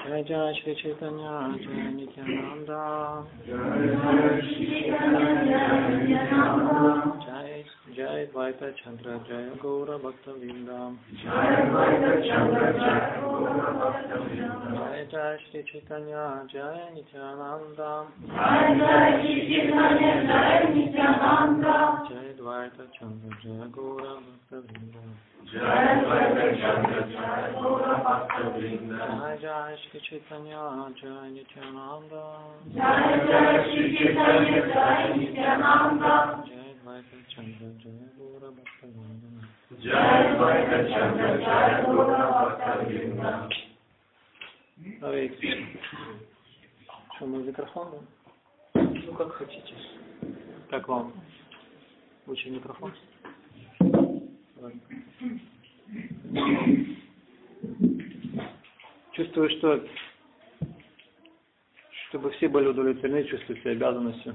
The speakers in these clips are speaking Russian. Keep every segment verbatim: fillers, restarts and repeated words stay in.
Jai Jai Shri Chaitanya Jai Nityananda Jai Jai Dvaita Chandra Jai Gaura Bhakta Vrinda Jai Jai Shri Chaitanya Jai Nityananda Jai Dvaita Chandra Jai Gaura Bhakta Vrinda Jai Jai Shri Chaitanya Jai Nityananda Jai Dvaita Chandra Jai Gaura Bhakta Vrinda Jai Dvaita Chandra Jai Gaura Bhakta Vrinda. Что, мой микрофон? Ну, как хотите. Как вам? Лучше микрофон? Чувствую, что чтобы все были удовлетворены, чувствую себя обязанностью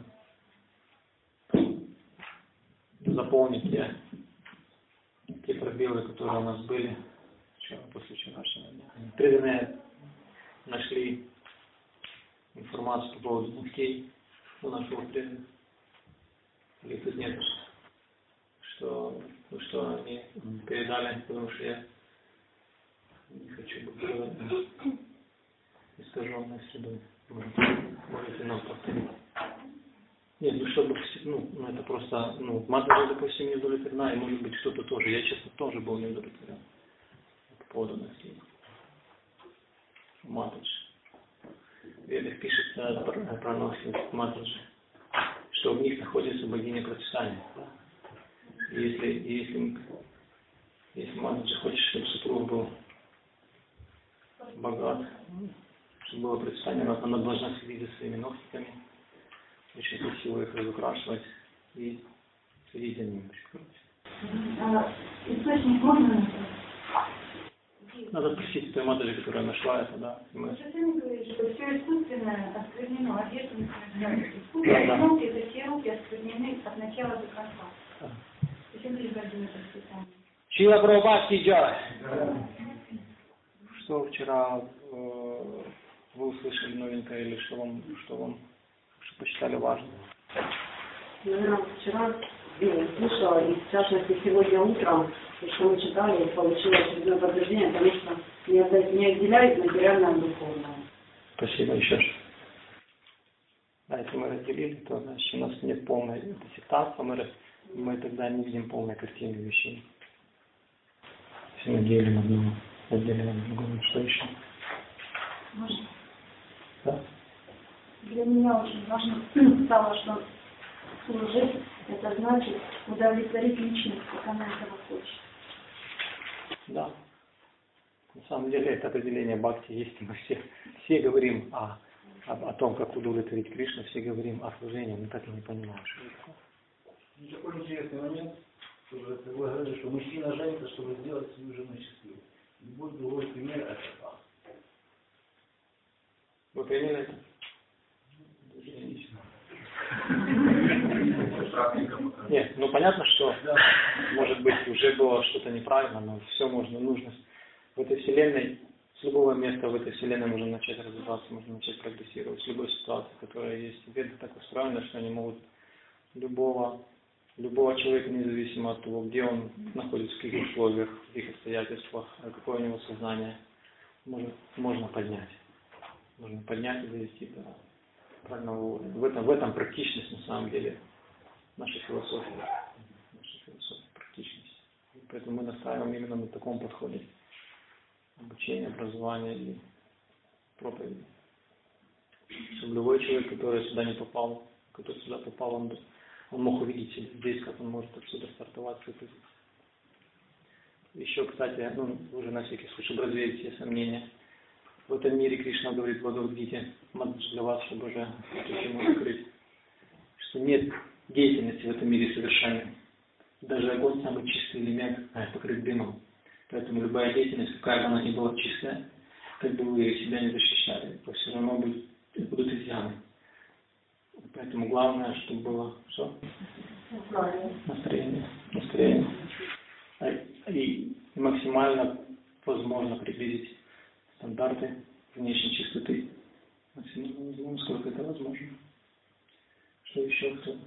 заполнить те, те пробелы, которые у нас были вчера, после вчерашнего дня. Преданные нашли информацию по поводу ногтей у нашего преданного. Или тут нет, что, ну, что они передали, потому что я не хочу быть искаженной средой. Можете нам повторить. Нет, ну чтобы, ну, ну это просто, ну, матушка, допустим, не удовлетворена, и может быть что-то тоже. Я, честно, тоже был не удовлетворен по поводу ногтей. Матушка. В Ведах пишется про, про ногти матушки, что в них находится богиня процветания. И если, если, если матушка хочет, чтобы супруг был богат, чтобы было процветание, она должна следить за своими ногтиками, очень красиво их разукрашивать и следить за ними. А, источник можно? Надо спросить той матери, которая нашла это, да. Мы... Что ты мне говоришь, что все искусственное осквернено, одежда не осквернена. Искусственные ногти, это все руки осквернены от начала до конца. Да. Зачем ты говоришь это воспитание? Шила Прабхупад сейчас. Что вчера э, вы услышали новенькое или что вам, что вам что посчитали важным? Наверное, вчера я слушала, и в частности сегодня утром, что мы читали, получилось очередное подтверждение, потому что не отделяет материальное от духовного. Спасибо еще. Да, если мы разделили, то значит у нас нет полной сектации, мы, мы тогда не видим полной картины вещей. Если мы делим одного, отделяем другого, что еще? Можно? Да? Для меня очень важно стало, что служить, это значит удовлетворить личность, как она этого хочет. Да. На самом деле это определение бхакти есть. Мы все, все говорим о, о, о том, как удовлетворить Кришну, все говорим о служении, мы так и не понимаем, что это такое. Такой интересный момент, что вы говорили, что мужчина женится, чтобы сделать свою жену счастливой. Любой другой пример это так. Вы приняли это? Нет, ну понятно, что может быть уже было что-то неправильно, но все можно, нужно. В этой вселенной, с любого места в этой вселенной можно начать развиваться, можно начать прогрессировать. С любой ситуации, которая есть. Веды так устроены, что они могут любого, любого человека, независимо от того, где он находится, в каких условиях, в каких обстоятельствах, какое у него сознание, может, можно поднять. Можно поднять и довести до правильного уровня. В этом, в этом практичность на самом деле наша философия. Наша философия, практичность. И поэтому мы настаиваем именно на таком подходе. Обучение, образование и проповеди. Чтобы любой человек, который сюда не попал, который сюда попал, он, он мог увидеть себя здесь, как он может отсюда стартовать свой путь. Еще, кстати, ну, уже на всякий случай, чтобы развеять все сомнения. В этом мире Кришна говорит в Бхагавад-гите, для вас, чтобы уже почему открыть, что нет деятельности в этом мире совершенной. Даже огонь самый чистый элемент покрыт дымом. Поэтому любая деятельность, какая бы она ни была чистая, как бы вы себя не защищали, то все равно будет, будут изъяны. Поэтому главное, чтобы было что? Настроение. Настроение. И максимально возможно приблизить стандарты внешней чистоты. Максимально не знаю, сколько это возможно. Что еще кто?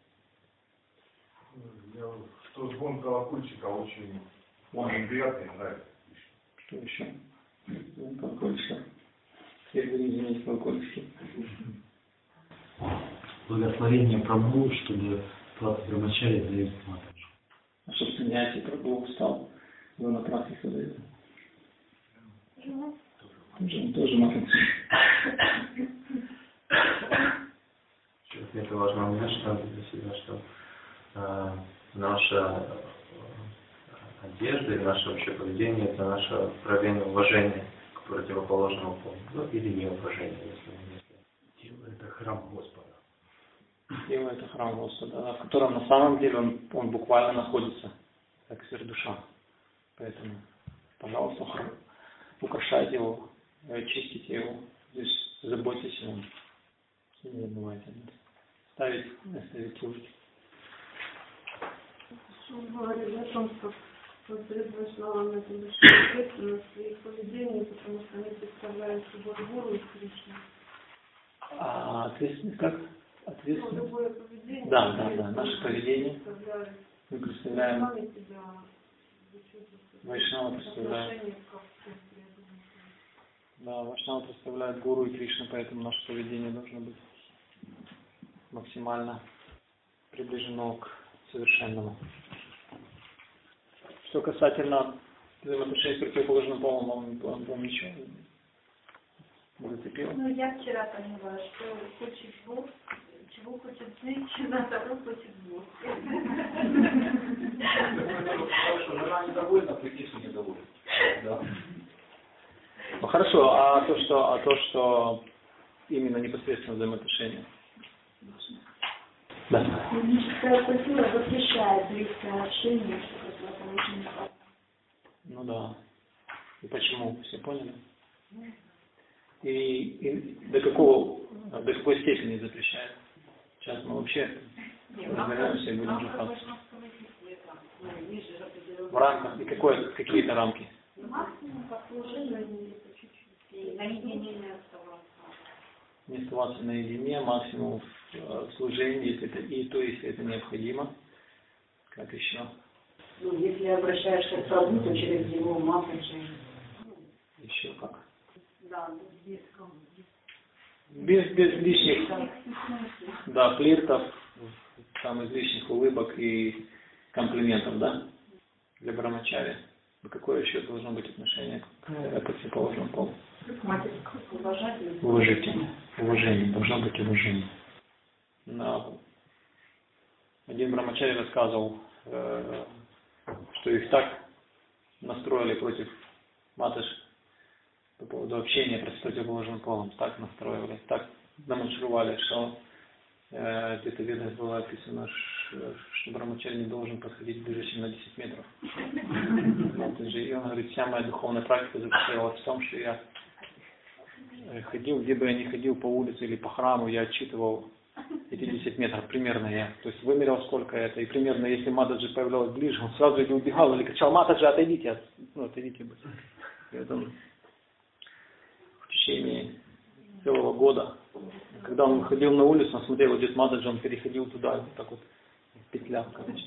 Я, что звон колокольчика очень, очень приятный, нравится. Что еще? Звон колокольчика. Извините, колокольчики. Благословение Прабху, чтобы плата Брамачари дает матаджи. А чтобы снять и Прабху встал, его на практику дает. Тоже, тоже матаджи. Это важно узнать, что для себя, что э, наша э, одежда и наше вообще поведение это наше проявление уважения к противоположному полу. Ну или неуважение, если, если тело это храм Господа. Тело это храм Господа, в котором на самом деле он, он буквально находится, как сверхдуша. Поэтому, пожалуйста, украшайте его, чистите его, здесь заботьтесь о нем. Не забывайте о нем. Ставить, оставить служить. Он говорит о том, что вот перед Вайшнавом это большая ответственность в своих поведениях, потому что они представляют собой гуру из Кришны. А ответственность как? Ответственность? Ну, любое поведение. Да, да, да. Наше поведение. Мы представляем. Вайшнава представляет. Да, Вайшнава представляет гуру и Кришну, поэтому наше поведение должно быть максимально приближено к совершенному. Что касательно взаимоотношений с противоположным полом, он, он, он ничего не зацепил. Ну, я вчера поняла, что хочет Бог, чего хочет женщина, того хочет Бог. Что жена недовольна, прикинь, недовольна. Да. Ну хорошо, а то, что, а то, что именно непосредственно взаимоотношения? Да. Ведическая культура запрещает близкое общение, что это очень неправильно. Ну да. И почему? Все поняли? И, и до какого, до какой степени запрещает? Сейчас мы вообще разберемся и будем жахаться. В рамках, и какое, какие-то рамки? Максимум по служению чуть-чуть. Наедине не оставаться. Не оставаться наедине, максимум в служении, если это, и то, если это необходимо. Как еще? Ну, если обращаешься к Прабху, то через его матаджи. Еще как? Да, без Без, без лишних, да, флиртов, там излишних улыбок и комплиментов, да, для брамачари. Какое еще должно быть отношение к противоположному полу? Уважительное. Уважение. Должно быть уважение. Но один брамачари рассказывал, э, что их так настроили против матыш по поводу общения с противоположным полом. Так настроили, так демонстрировали, что э, где-то в ведах было описано, что брамачари не должен подходить ближе, чем на десять метров. И он говорит, вся моя духовная практика заключалась в том, что я ходил, где бы я ни ходил, по улице или по храму, я отчитывал эти десять метров, примерно я. То есть вымерял, сколько это, и примерно, если матаджи появлялась ближе, он сразу или убегал, или кричал, матаджи, отойдите, ну, отойдите. И это он в течение целого года, когда он выходил на улицу, он смотрел, идет матаджи, он переходил туда, вот так вот, петля, короче.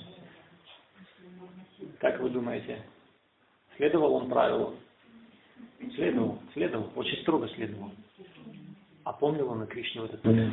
Как вы думаете, следовал он правилу? Следовал, следовал, очень строго следовал. А помнил он о Кришне в этот момент?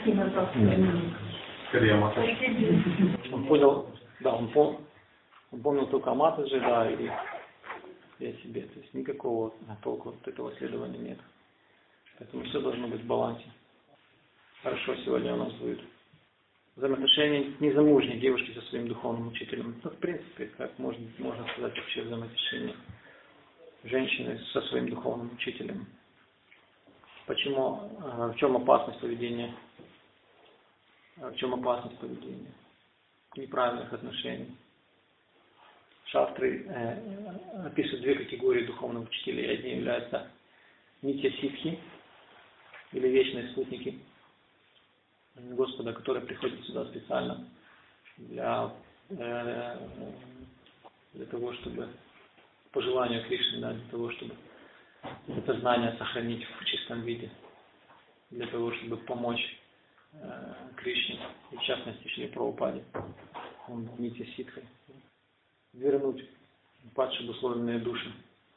Он понял, да, он, пом, он помнил только о матаджи, да, и, и о себе. То есть никакого толку от этого следования нет. Поэтому все должно быть в балансе. Хорошо, сегодня у нас будет взаимоотношения незамужней девушки со своим духовным учителем. Ну, в принципе, как можно, можно сказать, вообще взаимоотношения женщины со своим духовным учителем. Почему, в чем опасность поведения? В чем опасность поведения? Неправильных отношений. Шастры э, описывают две категории духовных учителей. Одни являются нитья-ситхи, или вечные спутники Господа, которые приходят сюда специально для, э, для того, чтобы, по желанию Кришны, да, для того, чтобы это знание сохранить в чистом виде, для того, чтобы помочь э, Кришне, и в частности Шри Прабхупаде, он Нитья Ситхой, вернуть падшие обусловленные души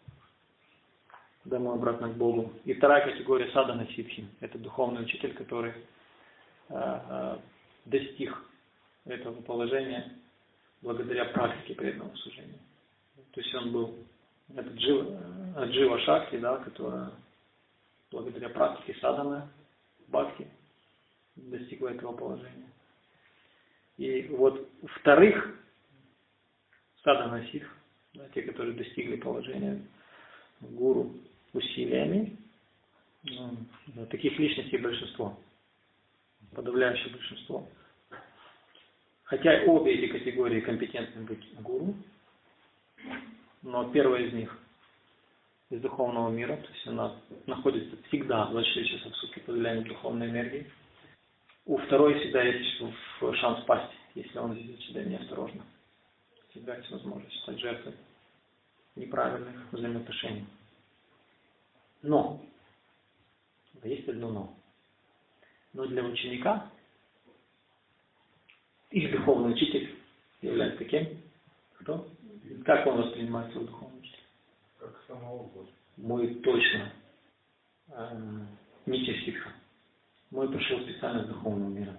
домой обратно к Богу. И вторая категория садхана ситхи, это духовный учитель, который э, э, достиг этого положения благодаря практике преданного служения. То есть он был этот джива, джива шакти, да, которая благодаря практике садхана, бхакти, достигла этого положения. И вот вторых садхана ситх, да, те, которые достигли положения гуру усилиями, ну, да, таких личностей большинство, подавляющее большинство. Хотя обе эти категории компетентны быть гуру, но первая из них из духовного мира, то есть она находится всегда двадцать четыре часа в сутки под влиянием духовной энергии. У второй всегда есть шанс пасть, если он ведет себя неосторожно. Всегда есть возможность стать жертвой неправильных взаимоотношений. Но, есть одно но. Но для ученика их духовный учитель является кем? Кто? Как он воспринимает свой духовный учитель? Как самого Бога. Мой точно э, Нитья Ситха. Мой пришел специально с духовного мира.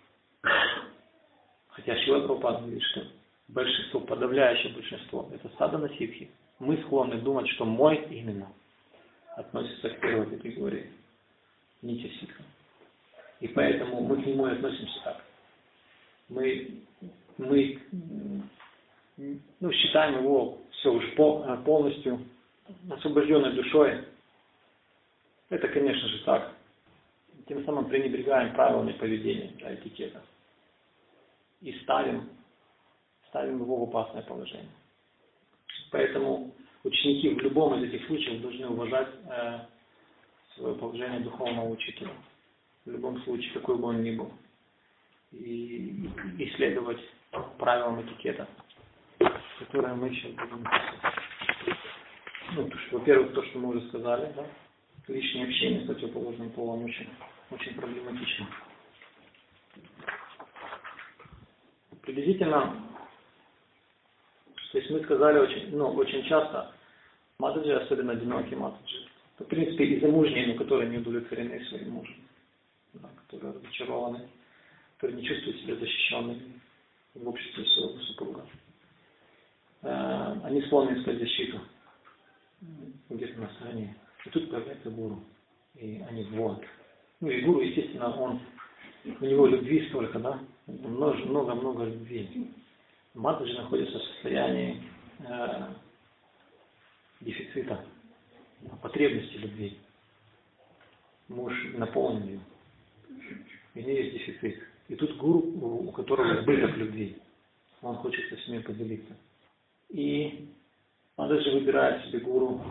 Хотя Шрила Прабхупада говорит, что большинство, подавляющее большинство, это садхана ситхи. Мы склонны думать, что мой именно относится к первой категории Нитья Ситха. И поэтому мы к нему и относимся так. Мы, мы ну, считаем его все уж полностью освобожденной душой. Это, конечно же, так. Тем самым пренебрегаем правилами поведения, да, этикета. И ставим, ставим его в опасное положение. Поэтому ученики в любом из этих случаев должны уважать э, свое положение духовного учителя. В любом случае, какой бы он ни был. И, и следовать правилам этикета, которые мы сейчас будем писать. Ну, то, что, во-первых, то, что мы уже сказали, да, лишнее общение с противоположным полом очень, очень проблематично. Приблизительно, то есть мы сказали очень, ну, очень часто, матаджи, особенно одинокие матаджи, в принципе, и замужние, но которые не удовлетворены своим мужем, да, которые разочарованы, которые не чувствуют себя защищенными в обществе своего супруга. Э, они склонны искать защиту где-то на стороне. И тут появляется гуру. И они вот. Ну и гуру, естественно, он, у него любви столько, да? Много-много любви. Матаджи находится в состоянии э, дефицита, потребности любви. Муж наполнен ее. У нее есть дефицит. И тут гуру, у которого избыток любви. Он хочет со всеми поделиться. И он даже выбирает себе гуру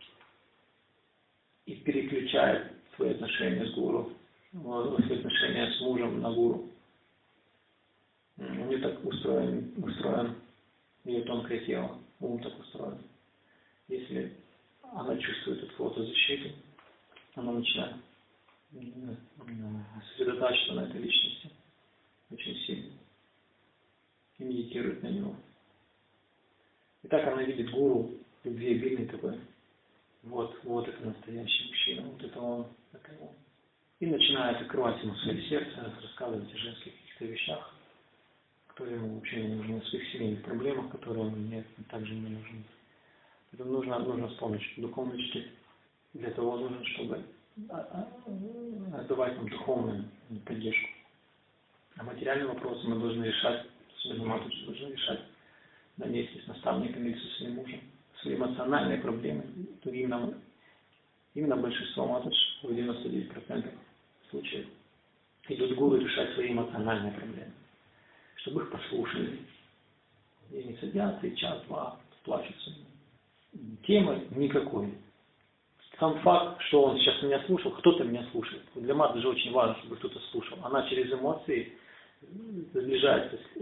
и переключает свои отношения с гуру, свои отношения с мужем на гуру. У нее так устроен, устроен ее тонкое тело, ум так устроен. Если она чувствует от кого-то защиту, она начинает сосредотачиваться на этой личности очень сильно и медитирует на него. И так она видит гуру, любви обильный такой. Вот, вот это настоящий мужчина, вот это он, это он. И начинает открывать ему свое сердце, рассказывать о женских каких-то вещах, которые ему вообще не нужны, о своих семейных проблемах, которые ему нет, также не нужны. Это нужно, нужно вспомнить, что духовный учитель для того нужен, чтобы отдавать нам духовную поддержку. А материальные вопросы мы должны решать, особенно матушки должны решать на месте с наставниками или со своим мужем. Свои эмоциональные проблемы, то именно, именно большинство матуш, в девяносто девять процентов случаев, идут гуру решать свои эмоциональные проблемы, чтобы их послушали. И они садятся и час-два плачутся. Темы никакой. Сам факт, что он сейчас меня слушал, кто-то меня слушает. Для мат даже очень важно, чтобы кто-то слушал. Она через эмоции сближается с,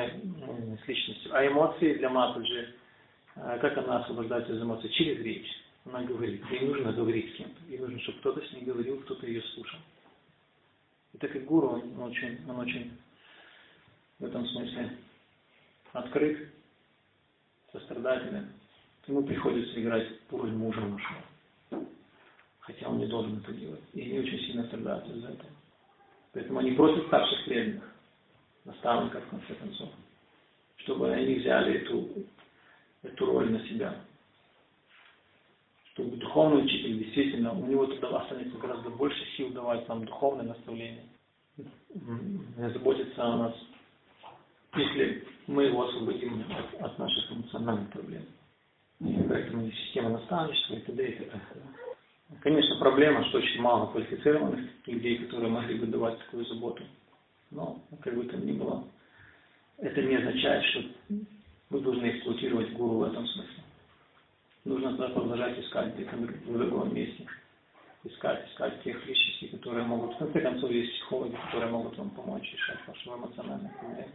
с личностью. А эмоции для мат же, как она освобождается из эмоций? Через речь. Она говорит, ей нужно говорить с кем-то. Ей нужно, чтобы кто-то с ней говорил, кто-то ее слушал. И так как гуру, он очень, он очень в этом смысле открыт, сострадательный, ему приходится играть роль мужа нашего. Хотя он не должен это делать. И они очень сильно страдают из-за этого. Поэтому они просят старших преданных, наставников, в конце концов, чтобы они взяли эту, эту роль на себя. Чтобы духовный учитель действительно, у него тогда останется гораздо больше сил давать нам духовное наставление. Заботиться о нас, если мы его освободим от, от наших эмоциональных проблем. И поэтому есть система наставничества и т.д. и т.п. Конечно, проблема, что очень мало квалифицированных людей, которые могли бы давать такую заботу. Но, как бы там ни было, это не означает, что мы должны эксплуатировать гуру в этом смысле. Нужно тогда продолжать искать где-то в другом месте. Искать, искать тех личностей, которые могут... В конце концов, есть психологи, которые могут вам помочь решать ваши эмоциональные проблемы.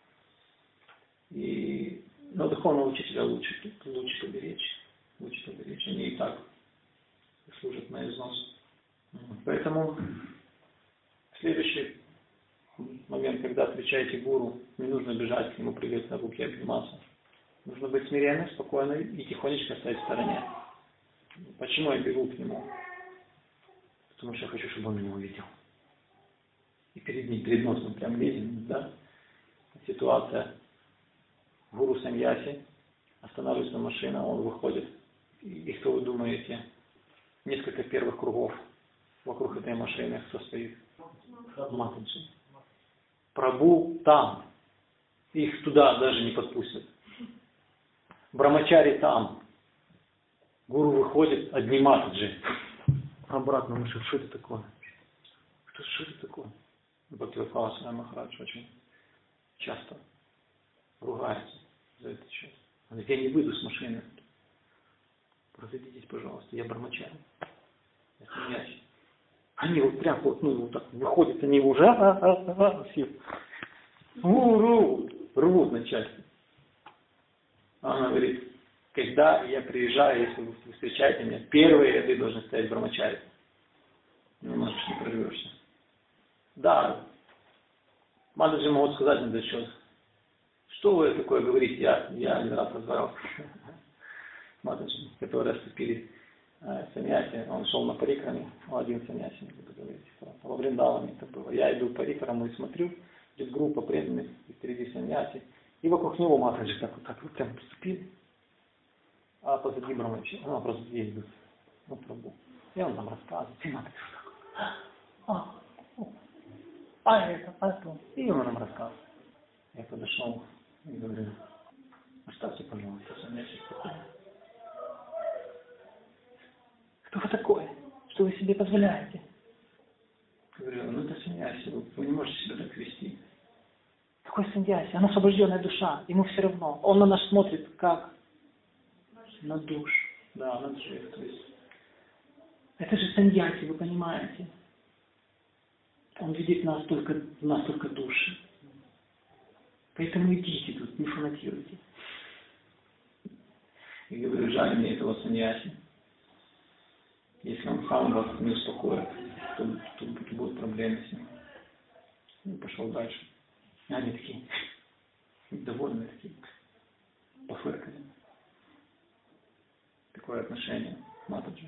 И... Но духовного учителя лучше, лучше поберечь. Лучше поберечь. Они и так служат на износ. Поэтому следующий момент, когда встречаете гуру, не нужно бежать к нему, прыгать на руки, обниматься. Нужно быть смиренным, спокойным и тихонечко стоять в стороне. Почему я бегу к нему? Потому что я хочу, чтобы он меня увидел. И перед ним, перед носом прям видим, да? Ситуация. Гуру саньяси, останавливается машина, он выходит. И что вы думаете? Несколько первых кругов вокруг этой машины состоит. Матаджи. Прабху там. Их туда даже не подпустят. Брамачари там. Гуру выходит, одни матаджи. Обратно мы что это такое? Что, что это такое? Бхактивinoда Свами Махарадж очень часто ругается за это сейчас. Он говорит, я не выйду с машины. Разойдитесь, пожалуйста, я брамачари. Я саньяси. Они вот прям вот, ну, вот так выходят, они уже а, а, а, все рвут, рвут на части. Она говорит, когда я приезжаю, если вы встречаете меня, первые ряды должны стоять брамачари. Ну, может, не прорвешься. Да, матаджи могут сказать на этот счет. Что вы такое говорите? Я, я один раз разговаривал с матаджи, которые вступили в саньяси. Он шел на парикраме, один саньяси, не буду говорить. Во Вриндаване это было. Я иду по парикраму и смотрю, здесь группа преданных, и впереди саньяси. И вокруг него матаджи так вот так вот прям поступили. А позади брамачари, ну, просто здесь идут. Ну, Прабху. И он нам рассказывает. И матаджи вот так. А, а это, а это. И он нам рассказывает. Я подошел и говорю, оставьте, пожалуйста, саньяси спокойно. Кто вы такой? Что вы себе позволяете? Я говорю, ну это саньяси, вы, вы не можете себя так вести. Какой саньяси? Она освобожденная душа, ему все равно. Он на нас смотрит как? На душ. Да, на джив. То есть, это же саньяси, вы понимаете. Он видит нас только, нас только души. Поэтому идите тут, не фанатируйте. И говорю, жаль мне этого саньяси. Если он сам вас не успокоит, то, то, то будут проблемы с ним. И пошел дальше. И они такие, довольные такие, пофыркали. Такое отношение к матаджи.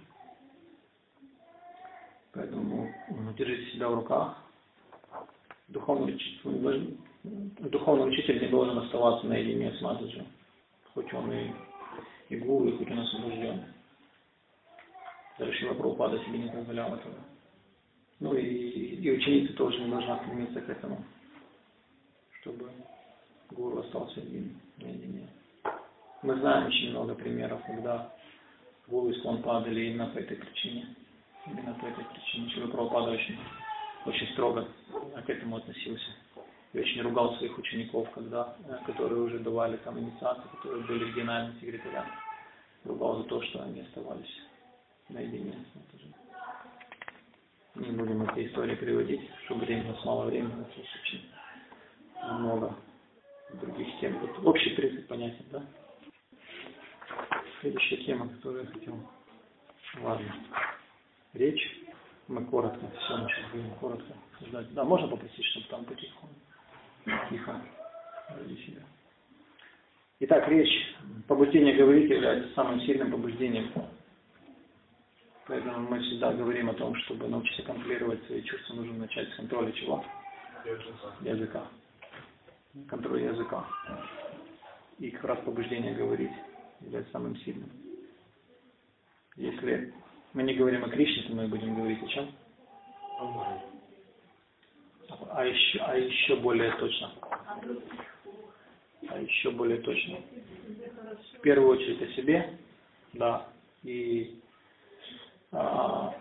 Поэтому ну, держите себя в руках. Духовный учитель, духовный учитель не должен оставаться наедине с матаджи. Хоть он и, и гуру, и хоть он освобожденный. Даже Шрила Прабхупада себе не позволял этого. Ну и, и ученица тоже не должна стремиться к этому, чтобы гуру остался один, наедине. Мы знаем очень много примеров, когда гуру и склон падали именно по этой причине. Именно по этой причине. Шрила Прабхупада очень, очень строго к этому относился. И очень ругал своих учеников, когда, которые уже давали там инициации, которые были региональными секретарями. Ругал за то, что они оставались наедине с матаджи. Не будем эти истории переводить, чтобы времени, у нас мало времени, у нас есть очень много других тем. Вот общий принцип понятен, да? Следующая тема, которую я хотел Ладно. Речь. Мы коротко, все мы сейчас будем коротко ждать. Да, можно попросить, чтобы там потихоньку. Тихо. Ради себя. Итак, речь, побуждение говорить является самым сильным побуждением. Поэтому мы всегда говорим о том, чтобы научиться контролировать свои чувства, нужно начать с контроля чего? Языка. Контроль языка. И как раз побуждение говорить является самым сильным. Если мы не говорим о Кришне, то мы будем говорить о чем? А еще, а еще более точно. А еще более точно. В первую очередь о себе, да, и а,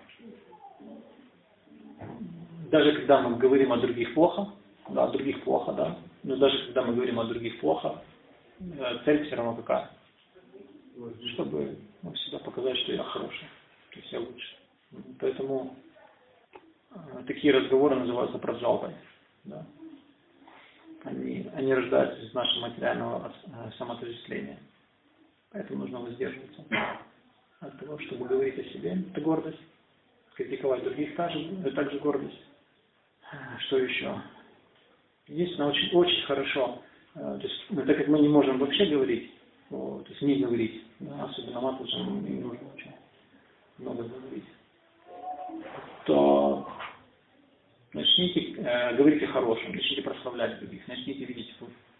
даже когда мы говорим о других плохо, да, о других плохо, да, но даже когда мы говорим о других плохо, цель все равно какая? Чтобы ну, всегда показать, что я хороший, что я лучше. Поэтому а, такие разговоры называются праджалпой, да. Они, они рождаются из нашего материального самоотождествления. Поэтому нужно воздерживаться от того, чтобы говорить о себе. Это гордость. Критиковать других также, также гордость. Что еще? Единственное, очень, очень хорошо. То есть, ну, так как мы не можем вообще говорить, то, то есть не говорить, да, особенно матушам не нужно очень много говорить, то начните э, говорить о хорошем, начните прославлять других, начните видеть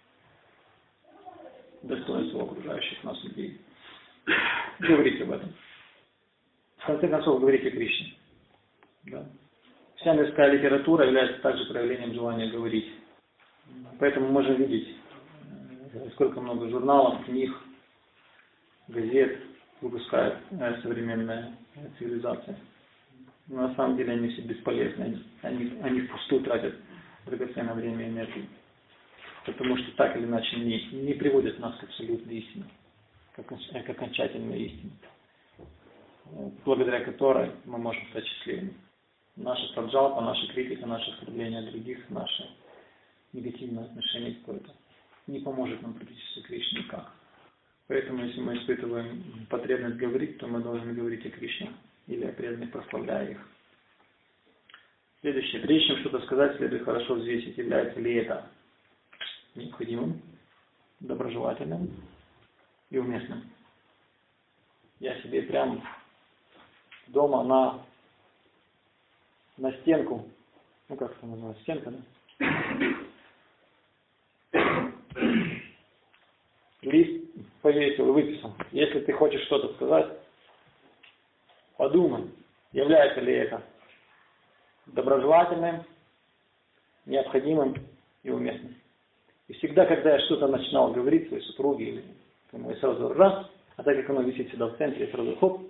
достоинство окружающих нас людей. Говорите об этом. В конце концов, говорите о Кришне. Да? Вся мирская литература является также проявлением желания говорить. Поэтому мы можем видеть, сколько много журналов, книг, газет выпускает э, современная цивилизация. Но на самом деле они все бесполезны, они, они, они впустую тратят драгоценное время и энергию. Потому что так или иначе не, не приводят нас к абсолютной истине, как, к окончательной истине, благодаря которой мы можем стать счастливыми. Наша праджалпа, наша критика, наше оскорбление других, наше негативное отношение к кому-то не поможет нам практически Кришне никак. Поэтому, если мы испытываем потребность говорить, то мы должны говорить о Кришне или о преданных, прославляя их. Следующее. Прежде чем что-то сказать, следует хорошо взвесить, является ли это необходимым, доброжелательным и уместным. Я себе прям дома на, на стенку, ну как это называется, стенка, да? Лист повесил и выписал. Если ты хочешь что-то сказать, подумай, является ли это доброжелательным, необходимым и уместным. И всегда, когда я что-то начинал говорить своей супруге, или кому я сразу раз, а так как оно висит всегда в центре, я сразу хоп,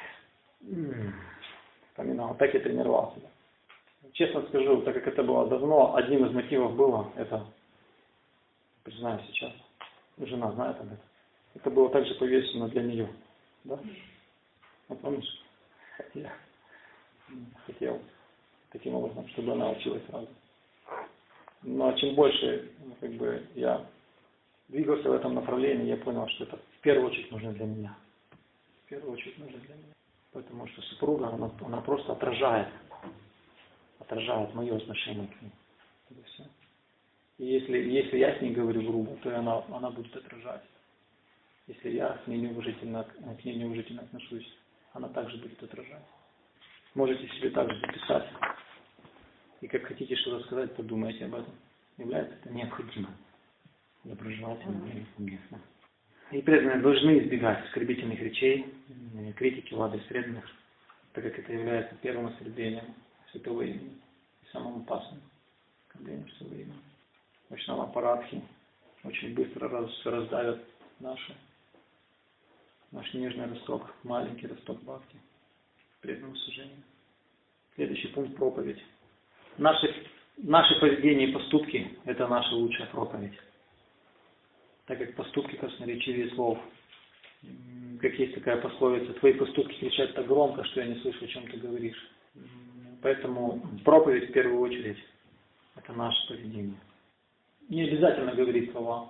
вспоминал, так я тренировался. Честно скажу, так как это было давно, одним из мотивов было, это, признаю сейчас, жена знает об этом, это было также повешено для нее. Да? Ну, помнишь? Я хотел таким образом, чтобы она училась сразу. Но чем больше как бы, я двигался в этом направлении, я понял, что это в первую очередь нужно для меня. В первую очередь нужно для меня. Потому что супруга, она, она просто отражает, отражает мое отношение к ней. Это все. И если, если я с ней говорю грубо, то она, она будет отражать. Если я с ней неуважительно, к ней неуважительно отношусь, она также будет отражать. Можете себе также записать. И как хотите что-то сказать, подумайте об этом. Является это необходимо. Доброжелательно и уместно. И преданные должны избегать оскорбительных речей, критики в адрес преданных, так как это является первым оскорблением святого имени и самым опасным оскорблением святого имени. Вайшнава парадхи очень быстро раз, раздавят наши, наш нежный росток, маленький росток бхакти, преданного служения. Следующий пункт — проповедь. Наши, наши поведения и поступки – это наша лучшая проповедь. Так как поступки красноречивее слов. Как есть такая пословица: твои поступки кричат так громко, что я не слышу, о чем ты говоришь. Поэтому проповедь в первую очередь – это наше поведение. Не обязательно говорить слова.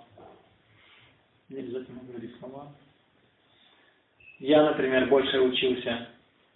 Не обязательно говорить слова. Я, например, больше учился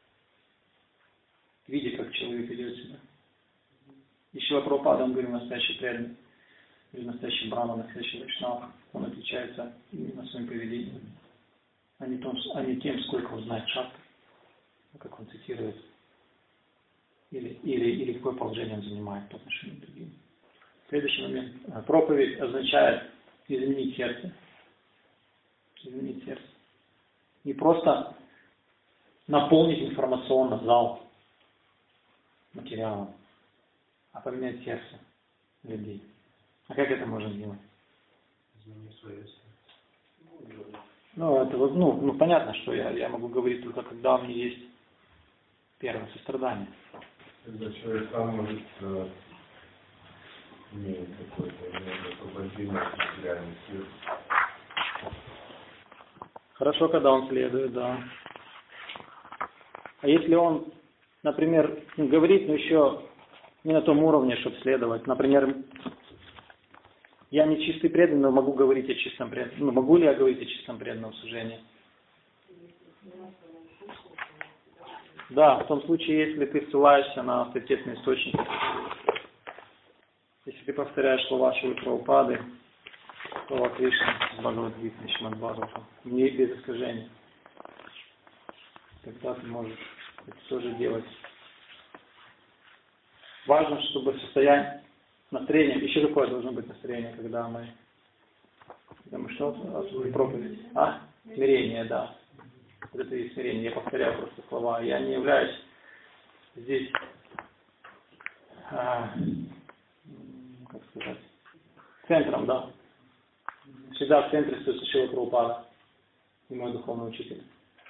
видя, как человек ведет себя. И Шрила Прабхупада, он говорил, настоящий преданный, или настоящий брахман, настоящий вайшнав, он отличается именно своим поведением, а не, том, а не тем, сколько он знает шастры, как он цитирует, или, или, или какое положение он занимает по отношению к другим. Следующий момент. Проповедь означает изменить сердце. Изменить сердце. Не просто наполнить информационно зал материалом, а поменять сердце людей. А как это можно сделать? Изменить свое сердце. Ну, это, ну, ну, понятно, что я, я могу говорить только когда у меня есть первое сострадание. Когда человек сам может э, иметь какой-то освобождение от реальной силы. Хорошо, когда он следует, да. А если он, например, говорит, но еще не на том уровне, чтобы следовать. Например, я не чистый преданный, но могу говорить о чистом преданном. Ну, могу ли я говорить о чистом преданном служении? Да, в том случае, если ты ссылаешься на авторитетный источник, если ты повторяешь слова Шрилы Прабхупады, слова Кришны, Бхагавад-гиты, Шримад Бхагаватам, не без искажений, тогда ты можешь это тоже делать. Важно, чтобы состояние, настроение, еще какое должно быть настроение, когда мы, когда мы что? Проповедь. А? Смирение, да. Вот это и смирение. Я повторяю просто слова. Я не являюсь здесь, а, как сказать, центром, да. Всегда в центре стоит Шрила Прабхупада и мой духовный учитель.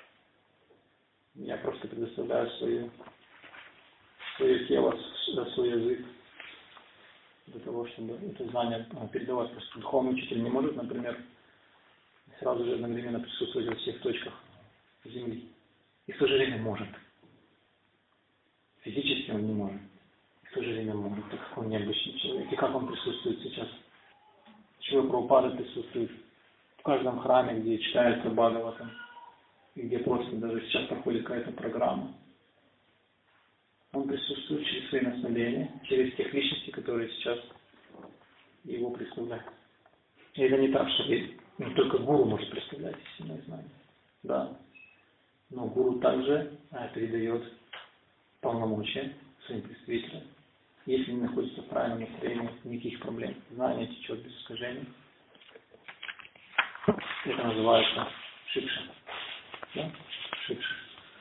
Я просто предоставляю свою, свое тело, свой язык для того, чтобы это знание передавать. Просто духовный учитель не может, например, сразу же одновременно присутствовать во всех точках Земли. И в то же время может. Физически он не может. И в то же время может. Так как он необычный человек. И как он присутствует сейчас? Шрила Прабхупада присутствует в каждом храме, где читается Бхагаватам. И где просто даже сейчас проходит какая-то программа. Он присутствует через свои наслоения, через тех личностей, которые сейчас его представляют. И это не так, что ну, только гуру может представлять истинное знание. Да. Но гуру также передает полномочия своим представителям. Если они находятся в правильном настроении, никаких проблем. Знание течет без искажений. Это называется шикша. Да? Шикша.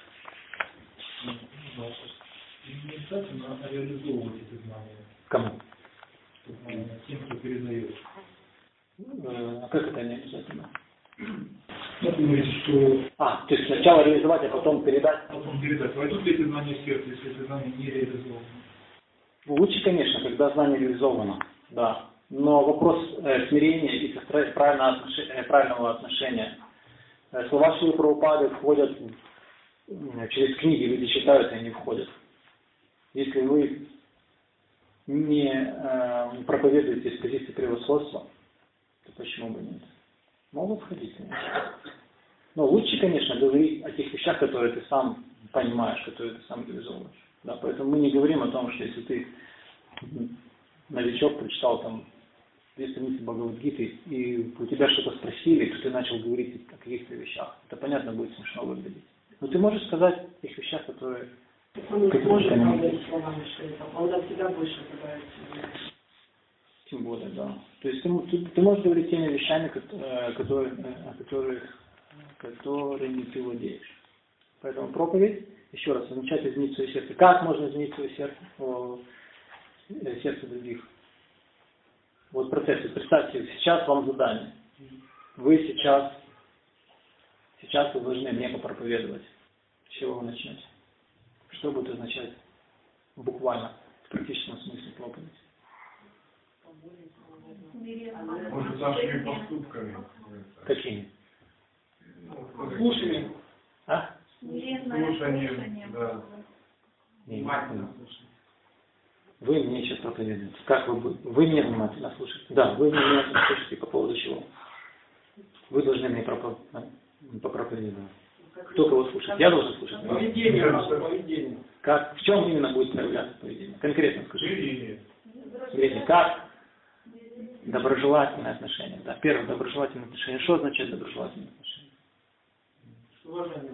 Не обязательно реализовывать эти знания. Кому? Тем, кто передает. А как это не обязательно? Как вы говорите, что... А, то есть сначала реализовать, а потом передать? Потом передать. Войдут ли эти знания в сердце, если эти знания не реализованы? Лучше, конечно, когда знание реализовано, да. Но вопрос э, смирения и правильного отношения, правильного отношения. Э, слова Шрилы Прабхупады входят э, через книги, люди читают, и они входят. Если вы не э, проповедуете с позиции превосходства, то почему бы нет? Могут входить, конечно. Но лучше, конечно, говорить о тех вещах, которые ты сам понимаешь, которые ты сам реализовываешь. Да, поэтому мы не говорим о том, что если ты новичок прочитал там две страницы Бхагавад-гиты, и у тебя что-то спросили, то ты начал говорить о каких-то вещах. Это, понятно, будет смешно выглядеть. Но ты можешь сказать о тех вещах, которые... Он не сможет говорить словами, что это. Он от тебя больше пытается. Тем более, да. То есть ты, ты, ты можешь говорить теми вещами, которые, о которых, которыми ты владеешь. Поэтому проповедь, еще раз, означает изменить свое сердце. Как можно изменить свое сердце? О, сердце других. Вот процесс. Представьте, сейчас вам задание. Вы сейчас, сейчас вы должны мне попроповедовать. С чего вы начнете? Что будет означать буквально, в практическом смысле проповедь? Может, нашими поступками. Какими? Слушанием. А? Слушанием, да. Не, не. Вы мне сейчас проповедуете. Как вы будете? Вы меня внимательно слушаете. Да, вы меня внимательно слушаете по поводу чего? Вы должны мне попроповедовать. Кто кого слушает? Я должен слушать? Поведение, поведение. Как, в чем именно будет проявляться поведение? Конкретно скажи. Или Смотрите, как доброжелательное отношение. Да, первое, доброжелательное отношение. Что означает доброжелательное отношение? Что уважение.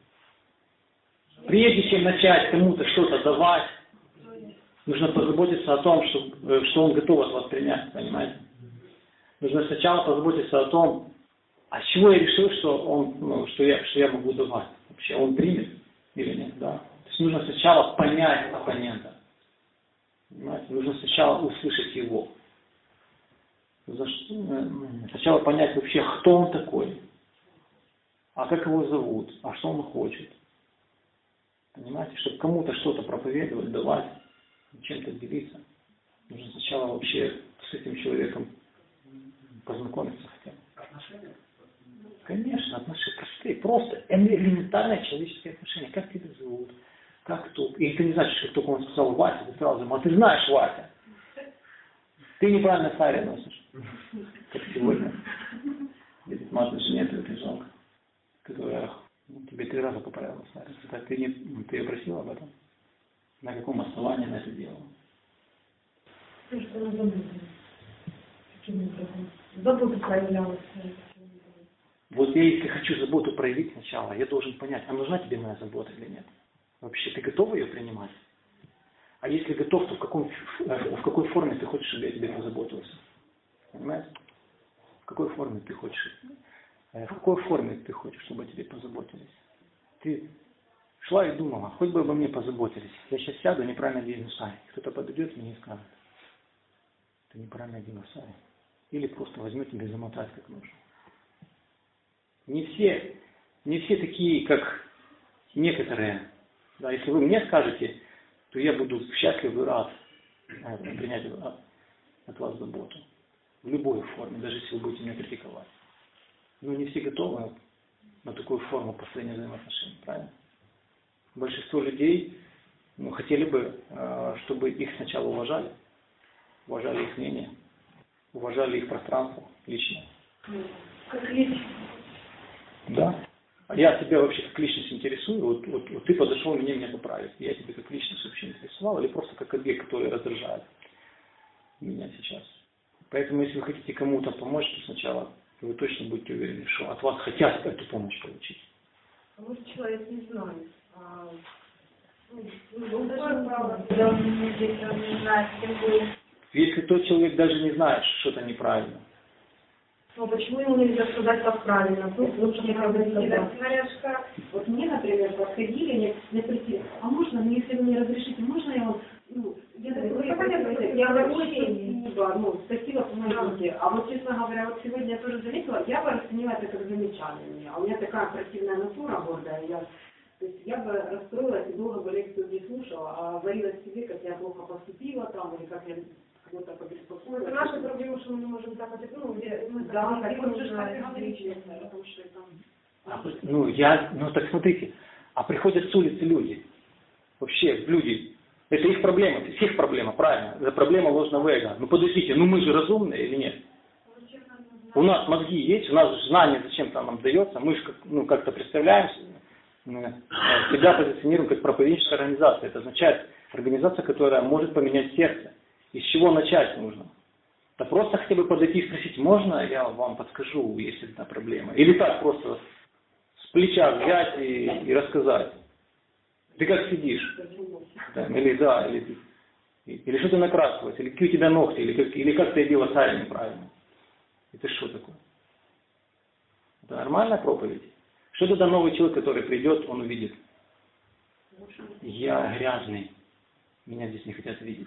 Прежде чем начать кому-то что-то давать, нужно позаботиться о том, что, что он готов от вас принять, понимаете? Нужно сначала позаботиться о том, а с чего я решил, что, он, ну, что, я, что я могу давать. Вообще, он примет или нет, да? То есть нужно сначала понять оппонента. Понимаете? Нужно сначала услышать его. За что, сначала понять вообще, кто он такой, а как его зовут, а что он хочет. Понимаете, чтобы кому-то что-то проповедовать, давать, чем-то делиться. Нужно сначала вообще с этим человеком познакомиться хотя бы. Отношения? Конечно, отношения простые, просто элементарные человеческие отношения. Как тебя зовут, как кто. И ты не знаешь, что только он сказал Вася, ты сразу ему, а ты знаешь Вася. Ты неправильно сари носишь. Как сегодня. Видит мать жене, ты это жалко. Которая ну, тебе три раза поправила сари. Так ты, не, ты ее просил об этом? На каком основании она это делала? Заботу проявлялась. Вот я если хочу заботу проявить сначала, я должен понять, а нужна тебе моя забота или нет. Вообще, ты готов ее принимать? А если готов, то в, каком, в какой форме ты хочешь, чтобы я тебе позаботился? Понимаете? В какой форме ты хочешь? В какой форме ты хочешь, чтобы о тебе позаботились? Ты шла и думала, хоть бы обо мне позаботились. Я сейчас сяду, неправильно одену сари. Кто-то подойдет мне и скажет, ты неправильно одела сари. Или просто возьмет тебя и замотать как нужно. Не все, не все такие, как некоторые. Да, если вы мне скажете, то я буду счастлив и рад принять от, от вас заботу. В любой форме, даже если вы будете меня критиковать. Но не все готовы на такую форму построения взаимоотношений, правильно? Большинство людей ну, хотели бы, чтобы их сначала уважали, уважали их мнение, уважали их пространство личное. Как личность. Да. А я тебя вообще как личность интересую, вот, вот, вот ты подошел мне меня поправить. Я тебя как личность вообще интересовал, или просто как объект, который раздражает меня сейчас. Поэтому, если вы хотите кому-то помочь, то сначала вы точно будете уверены, что от вас хотят эту помощь получить. А может, человек не знает. А, ну, ну, даже право, когда он не здесь, он не знает, с кем будет. Если тот человек даже не знает, что что-то неправильно. Ну, почему ему нельзя сказать, как правильно? Ну, лучше не сказать. Вот мне, например, подходили, мне, мне спросили, а можно, ну, если вы мне разрешите, можно я вам, ну, я так говорю, я говорю, спасибо, ну, спасибо, помогите. А вот, честно говоря, вот сегодня я тоже заметила, я бы расценила это как замечание. А у меня такая противная натура гордая, я, то есть я бы расстроилась и долго бы лекцию не слушала, а говорила себе, как я плохо поступила там, или как я кого-то побеспокоила. Это наша проблема, что мы не можем так вот, ну, где мы да, так так не так можем. потому что там... А, ну, я, ну так смотрите, а приходят с улицы люди. Вообще, люди. Это их проблема, это их проблема, правильно. Это проблема ложного эго. Ну подождите, ну мы же разумные или нет? У нас мозги есть, у нас знание зачем-то нам дается, мы же как, ну, как-то представляем себя позиционируем как проповедническая организация. Это означает организация, которая может поменять сердце. И с чего начать нужно? Да просто хотя бы подойти и спросить, можно я вам подскажу, если это проблема? Или так просто с плеча взять и, и рассказать. Ты как сидишь? Да, или да, или, или что ты накрасилась, или какие у тебя ногти, или как, или как ты одела сари неправильно. Это что такое? Это нормальная проповедь? Что тогда новый человек, который придет, он увидит? Я грязный, меня здесь не хотят видеть.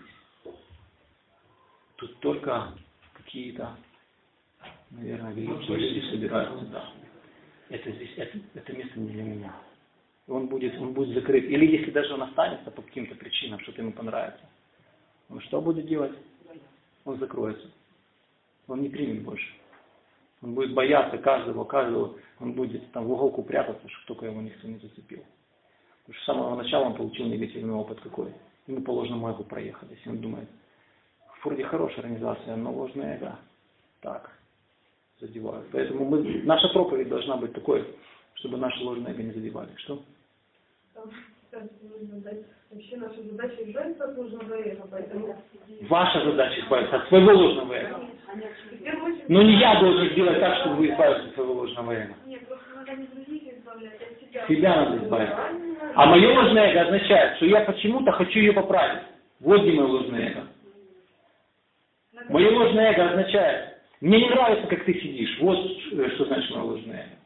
Тут только какие-то, наверное, великие люди собираются, да. Это здесь, это, это место не для меня. И он будет, он будет закрыт. Или если даже он останется по каким-то причинам, что-то ему понравится, он что будет делать? Он закроется. Он не примет больше. Он будет бояться каждого, каждого. Он будет там в уголку прятаться, чтобы только его никто не зацепил. Потому что с самого начала он получил негативный опыт какой. Ему по ложному эго проехали. Если он думает, вроде хорошая организация, но ложное эго так задевают. Поэтому мы, наша проповедь должна быть такой, чтобы наши ложные эго не задевали. Что? считаю, что нужно дать. Вообще наша задача избавиться от ложного эго, поэтому... Ваша задача избавиться от своего ложного эго. В первую очередь... Но не я должен сделать так, чтобы вы избавились от своего ложного эго. Нет, просто надо не других избавлять, а себя. Себя надо избавиться. А мое ложное эго означает, что я почему-то хочу ее поправить. Вот где мое ложное эго. Мое ложное эго означает, мне не нравится, как ты сидишь. Вот что значит мое ложное эго.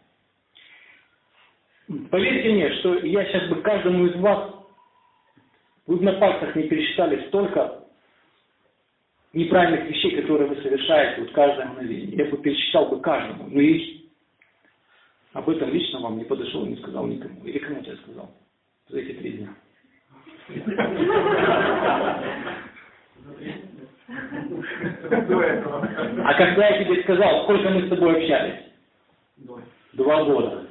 Поверьте мне, что я сейчас бы каждому из вас, вы бы на пальцах не пересчитали столько неправильных вещей, которые вы совершаете вот каждое мгновение. Я бы пересчитал бы каждому. Но и об этом лично вам не подошел и не сказал никому. Или кому я сказал за эти три дня. А когда я тебе сказал, сколько мы с тобой общались? Два года.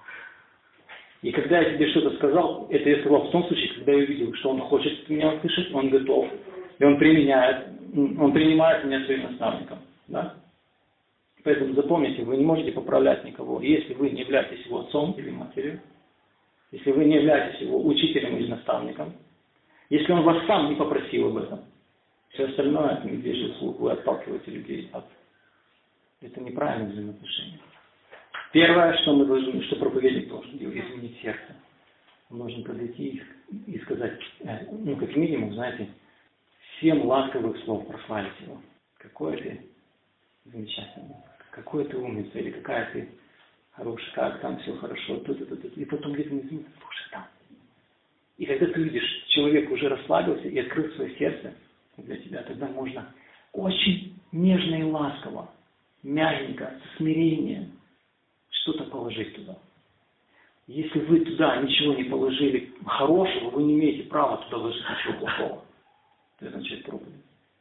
И когда я тебе что-то сказал, это я сказал в том случае, когда я увидел, что он хочет меня услышать, он готов, и он применяет, он принимает меня своим наставником. Да? Поэтому запомните, вы не можете поправлять никого, если вы не являетесь его отцом или матерью, если вы не являетесь его учителем или наставником, если он вас сам не попросил об этом. Все остальное, это медвежий слух, вы отталкиваете людей от... Это неправильное взаимоотношение. Первое, что мы должны, что проповедник должен делать, изменить сердце. Он должен подойти и сказать, ну, как минимум, знаете, семь ласковых слов прославить его. Какой ты замечательный, какой ты умница, или какая ты хорошая, как там все хорошо, тут, тут, тут. И потом где-то не знаю, слушай, там. И когда ты видишь, человек уже расслабился и открыл свое сердце для тебя, тогда можно очень нежно и ласково, мягенько, с смирением что-то положить туда. Если вы туда ничего не положили хорошего, вы не имеете права туда ложить ничего плохого. Это означает проповедь.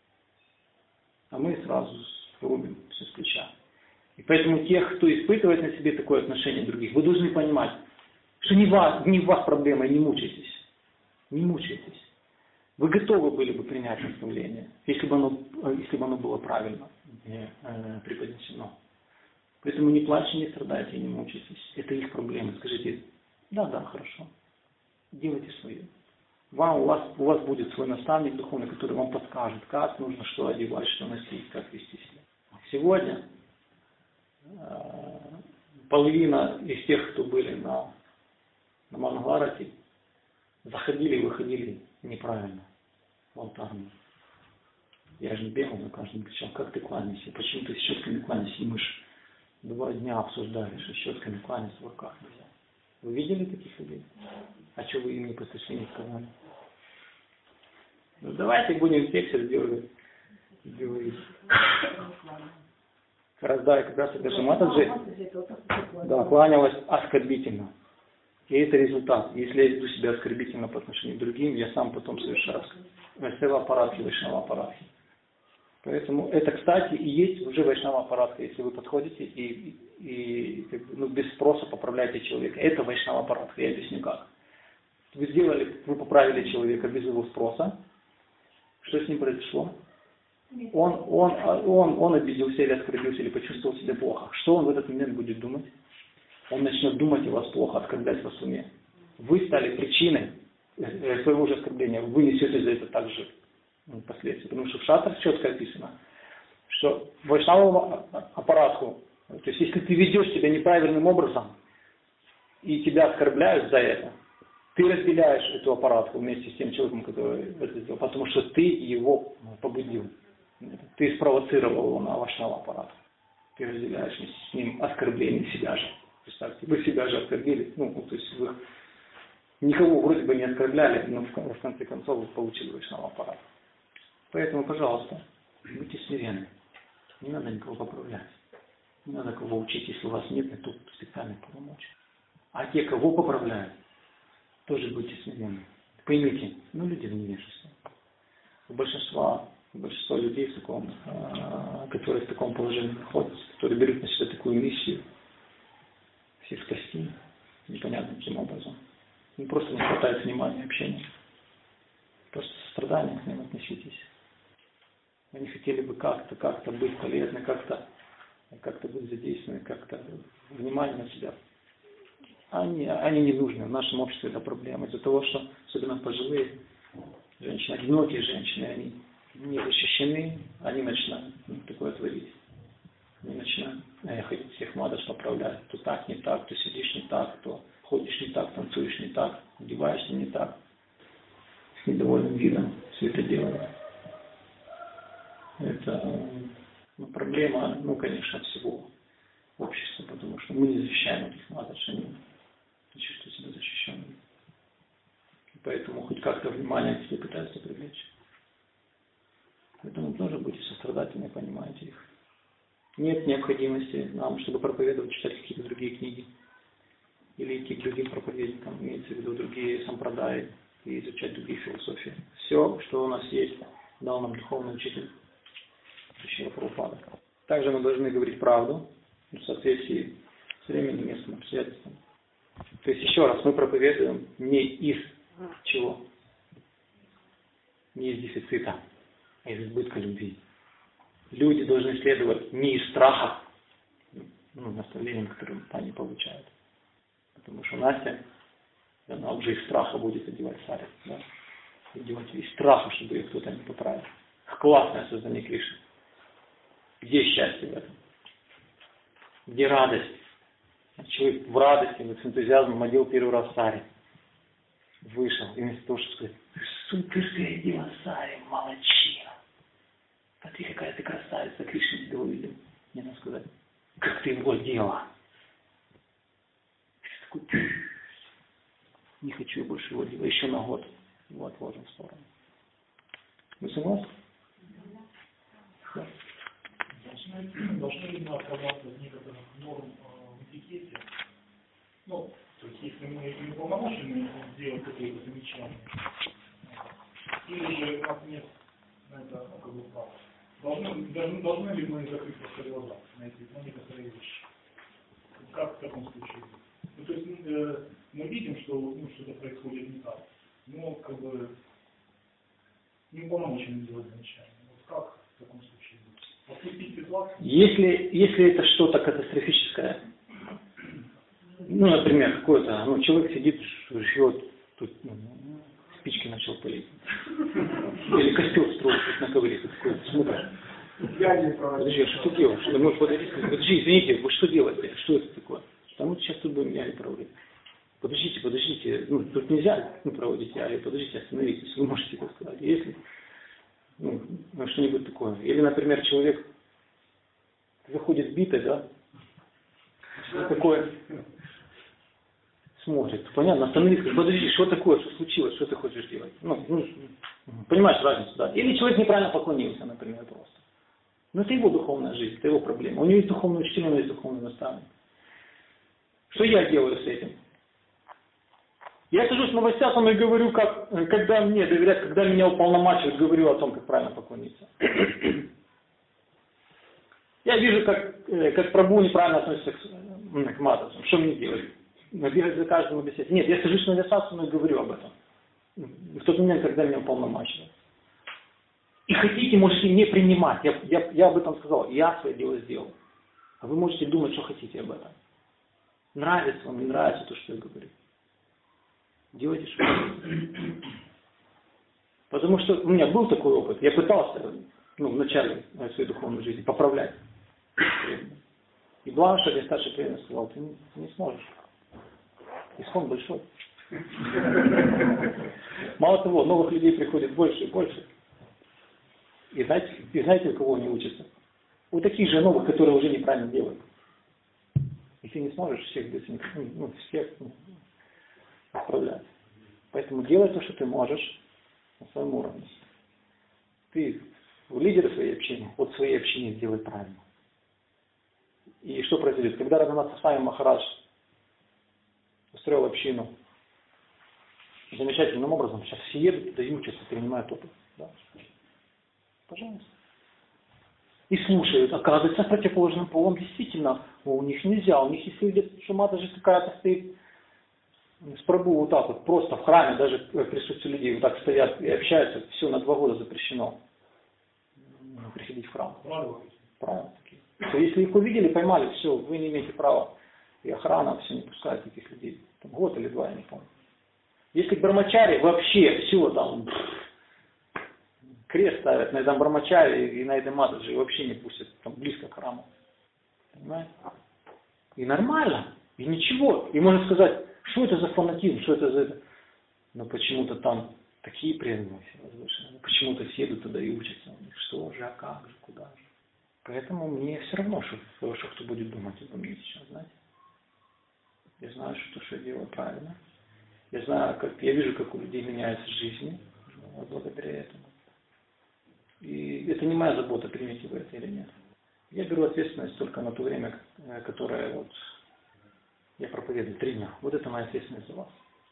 А мы сразу рубим все с плеча. И поэтому тех, кто испытывает на себе такое отношение других, вы должны понимать, что не, вас, не в вас проблема, и не мучайтесь. Не мучайтесь. Вы готовы были бы принять наставление, если бы оно, если бы оно было правильно э, преподнесено. Поэтому не плачьте, не страдайте и не мучайтесь. Это их проблемы. Скажите, да, да, хорошо. Делайте свое. Вам, у, вас, у вас будет свой наставник духовный, который вам подскажет, как нужно, что одевать, что носить, как вести себя. Сегодня э, половина из тех, кто были на, на Мангаларате, заходили и выходили неправильно в алтарную. Я же не бегал за каждым, кричал, как ты кланяешься, почему ты с щетками кланяешься, и мы ж два дня обсуждали, что щетками кланяться в руках нельзя. Вы видели таких людей? А что вы им не подошли, не сказали? Ну давайте будем текст делать. Говорить. Раз, да, и как раз это же Матаджи, да, кланялась оскорбительно. И это результат. Если я веду себя оскорбительно по отношению к другим, я сам потом совершаю Вайшнава аппаратхи, Вайшнава аппаратхи. Поэтому это, кстати, и есть уже Вайшнава аппаратха, если вы подходите и, и ну, без спроса поправляете человека. Это Вайшнава аппаратха, я объясню как. Вы сделали, вы поправили человека без его спроса. Что с ним произошло? Он, он, он, он обиделся или оскорбился, или почувствовал себя плохо. Что он в этот момент будет думать? Он начнет думать о вас плохо, оскорблять вас в уме. Вы стали причиной своего же оскорбления. Вы несете за это также последствия. Потому что в шастрах четко описано, что вайшнавому аппарату, то есть если ты ведешь себя неправильным образом, и тебя оскорбляют за это, ты разделяешь эту аппаратку вместе с тем человеком, который это сделал, потому что ты его побудил. Ты спровоцировал его на вайшнава аппарат. Ты разделяешь вместе с ним оскорбление себя же. Представьте, вы себя же оскорбили, ну, то есть вы никого вроде бы не оскорбляли, но в конце концов вы получили вайшнава аппарат. Поэтому, пожалуйста, будьте смиренны. Не надо никого поправлять. Не надо кого учить, если у вас нет на то специальных полномочий. А те, кого поправляют, тоже будьте смиренны. Поймите, ну люди в невежестве. У большинства, у большинства людей, в таком, э, которые в таком положении находятся, которые берут на себя такую миссию, всех спасти, непонятно каким образом. Им просто не хватает внимания, общения. Просто сострадания к ним относитесь. Они хотели бы как-то, как-то быть полезны, как-то, как-то быть задействованы, как-то внимание на себя они, они не нужны. В нашем обществе это проблема. Из-за того, что особенно пожилые женщины, одинокие женщины, они не защищены, они начинают ну, такое творить. Они начинают э, ходить всех мадаш поправлять. То так, не так, то сидишь не так, то ходишь не так, танцуешь не так, одеваешься не так. С недовольным видом все это делают. Это ну, проблема, ну, конечно, всего общества, потому что мы не защищаем этих мадаш, они не чувствуют себя защищенными. И поэтому хоть как-то внимание к себе пытаются привлечь. Поэтому тоже будьте сострадательны, понимаете их. Нет необходимости нам, чтобы проповедовать, читать какие-то другие книги. Или идти к другим проповедникам, имеется в виду другие сампрадаи, и изучать другие философии. Все, что у нас есть, дал нам духовный учитель Шрила Прабхупада. Также мы должны говорить правду в соответствии с временем, местом, обстоятельством. То есть, еще раз, мы проповедуем не из чего? Не из дефицита, а из избытка любви. Люди должны следовать не из страха, ну, наставлениям, которые они получают. Потому что Настя, она уже из страха будет одевать сари, да? Одевать из страха, чтобы ее кто-то не поправил. Классное создание Кришны. Где счастье в этом? Где радость? Человек в радости, с энтузиазмом одел первый раз сари. Вышел, и вместо того, чтобы сказать, суперская одела сари, молодчина. Смотри, какая ты красавица, Кришна тебя увидел. Мне надо сказать, как ты его одела. Такой, не хочу я больше его делать, еще на год его отложим в сторону. Вы согласны? Да. Должны ли мы оправдаться от некоторых норм э, в этикете? Ну, то есть, если мы не уполномочены сделать какое-то замечание, или же у нас нет на это ну, как бы права. Должны, должны, должны ли мы закрыть просто глаза на эти на некоторые вещи? Как в таком случае? Ну, то есть э, мы видим, что ну, что-то происходит не так, но как бы не уполномочены делать замечания. Вот как в таком случае быть? Отпустить ситуацию? Если, если это что-то катастрофическое, ну, например, какой-то, ну, человек сидит, живет, тут ну, спички начал палить. Или костер строит тут на ковре, тут такой, смотришь. Подожди, а что ты делаешь? Ну, подожди, подожди, извините, вы что делаете? Что это такое? Потому что сейчас тут будем яли проводить. Подождите, подождите, ну, тут нельзя ну, проводить яли, подождите, остановитесь, вы можете это сказать. Если, ну, что-нибудь такое. Или, например, человек заходит битый, да? Что такое? Смотрит, понятно, остановиться, подожди, что такое, что случилось, что ты хочешь делать? Ну, ну, понимаешь разницу, да? Или человек неправильно поклонился, например, просто. Но это его духовная жизнь, это его проблема. У него есть духовный учитель, у него есть духовный наставник. Что я делаю с этим? Я сажусь на новостях и говорю, как, когда мне доверяют, когда меня уполномачивают, говорю о том, как правильно поклониться. Я вижу, как, как Прабху неправильно относится к, к матасам. Что мне делать? Бегать за каждым объяснять. Нет, я сажусь на висасану и говорю об этом. В тот момент, когда меня уполномачивают. И хотите, можете не принимать. Я, я, я об этом сказал. Я свое дело сделал. А вы можете думать, что хотите об этом. Нравится вам, не нравится то, что я говорю. Делайте, что хотите. Потому что у меня был такой опыт. Я пытался ну, в начале своей духовной жизни поправлять. И Бланш, один старший преданный, сказал, ты не, ты не сможешь. Исхон большой. Мало того, новых людей приходит больше и больше. И знаете, и знаете, у кого они учатся? У таких же новых, которые уже неправильно делают. И ты не сможешь всех, ну, всех ну, отправлять. Поэтому делай то, что ты можешь на своем уровне. Ты лидер своей общины, от своей общины сделай правильно. И что произойдет? Когда Рагунат Свами Махарадж устроил общину замечательным образом, сейчас все едут, да и учатся, принимают опыт. Да? Пожалуйста. И слушают, оказывается, с противоположным полом действительно, о, у них нельзя, у них если где-то шумата же какая-то стоит с Прабху вот так вот, просто в храме, даже в присутствии людей вот так стоят и общаются, все на два года запрещено приходить в храм. Правильно. То если их увидели, поймали, все, вы не имеете права И охрана все не пускает таких людей. Там год или два, я не помню. Если брамачари вообще все там крест ставят на этом брамачари и на этом матаджи, вообще не пустят там близко к храму. Понимаете? И нормально, и ничего. И можно сказать, что это за фанатизм, что это за это. Но почему-то там такие преданные все возвышенные. Почему-то все идут туда и учатся у них. Что же, а как же, куда же. Поэтому мне все равно, что, что кто будет думать обо мне сейчас, знаете. Я знаю, что, что я делаю правильно. Я знаю, как я вижу, как у людей меняется жизнь вот благодаря этому. И это не моя забота, примите вы это или нет. Я беру ответственность только на то время, которое вот я проповедую, три дня. Вот это моя ответственность за вас.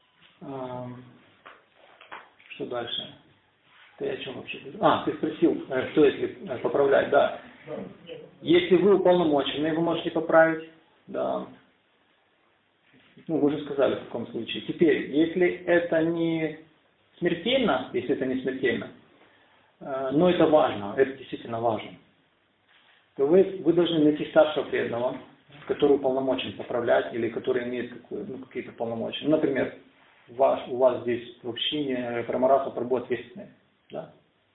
Что дальше? Ты о чем вообще говоришь? А, ты спросил, что если поправлять, да. Если вы уполномочены, вы можете поправить, да. Ну, вы уже сказали в каком случае. Теперь, если это не смертельно, если это не смертельно, но это важно, это действительно важно, то вы, вы должны найти старшего преданного, который уполномочен поправлять или который имеет какую, ну, какие-то полномочия. Ну, например, ваш, у вас здесь в общине Прамараса Прабху ответственный. Да?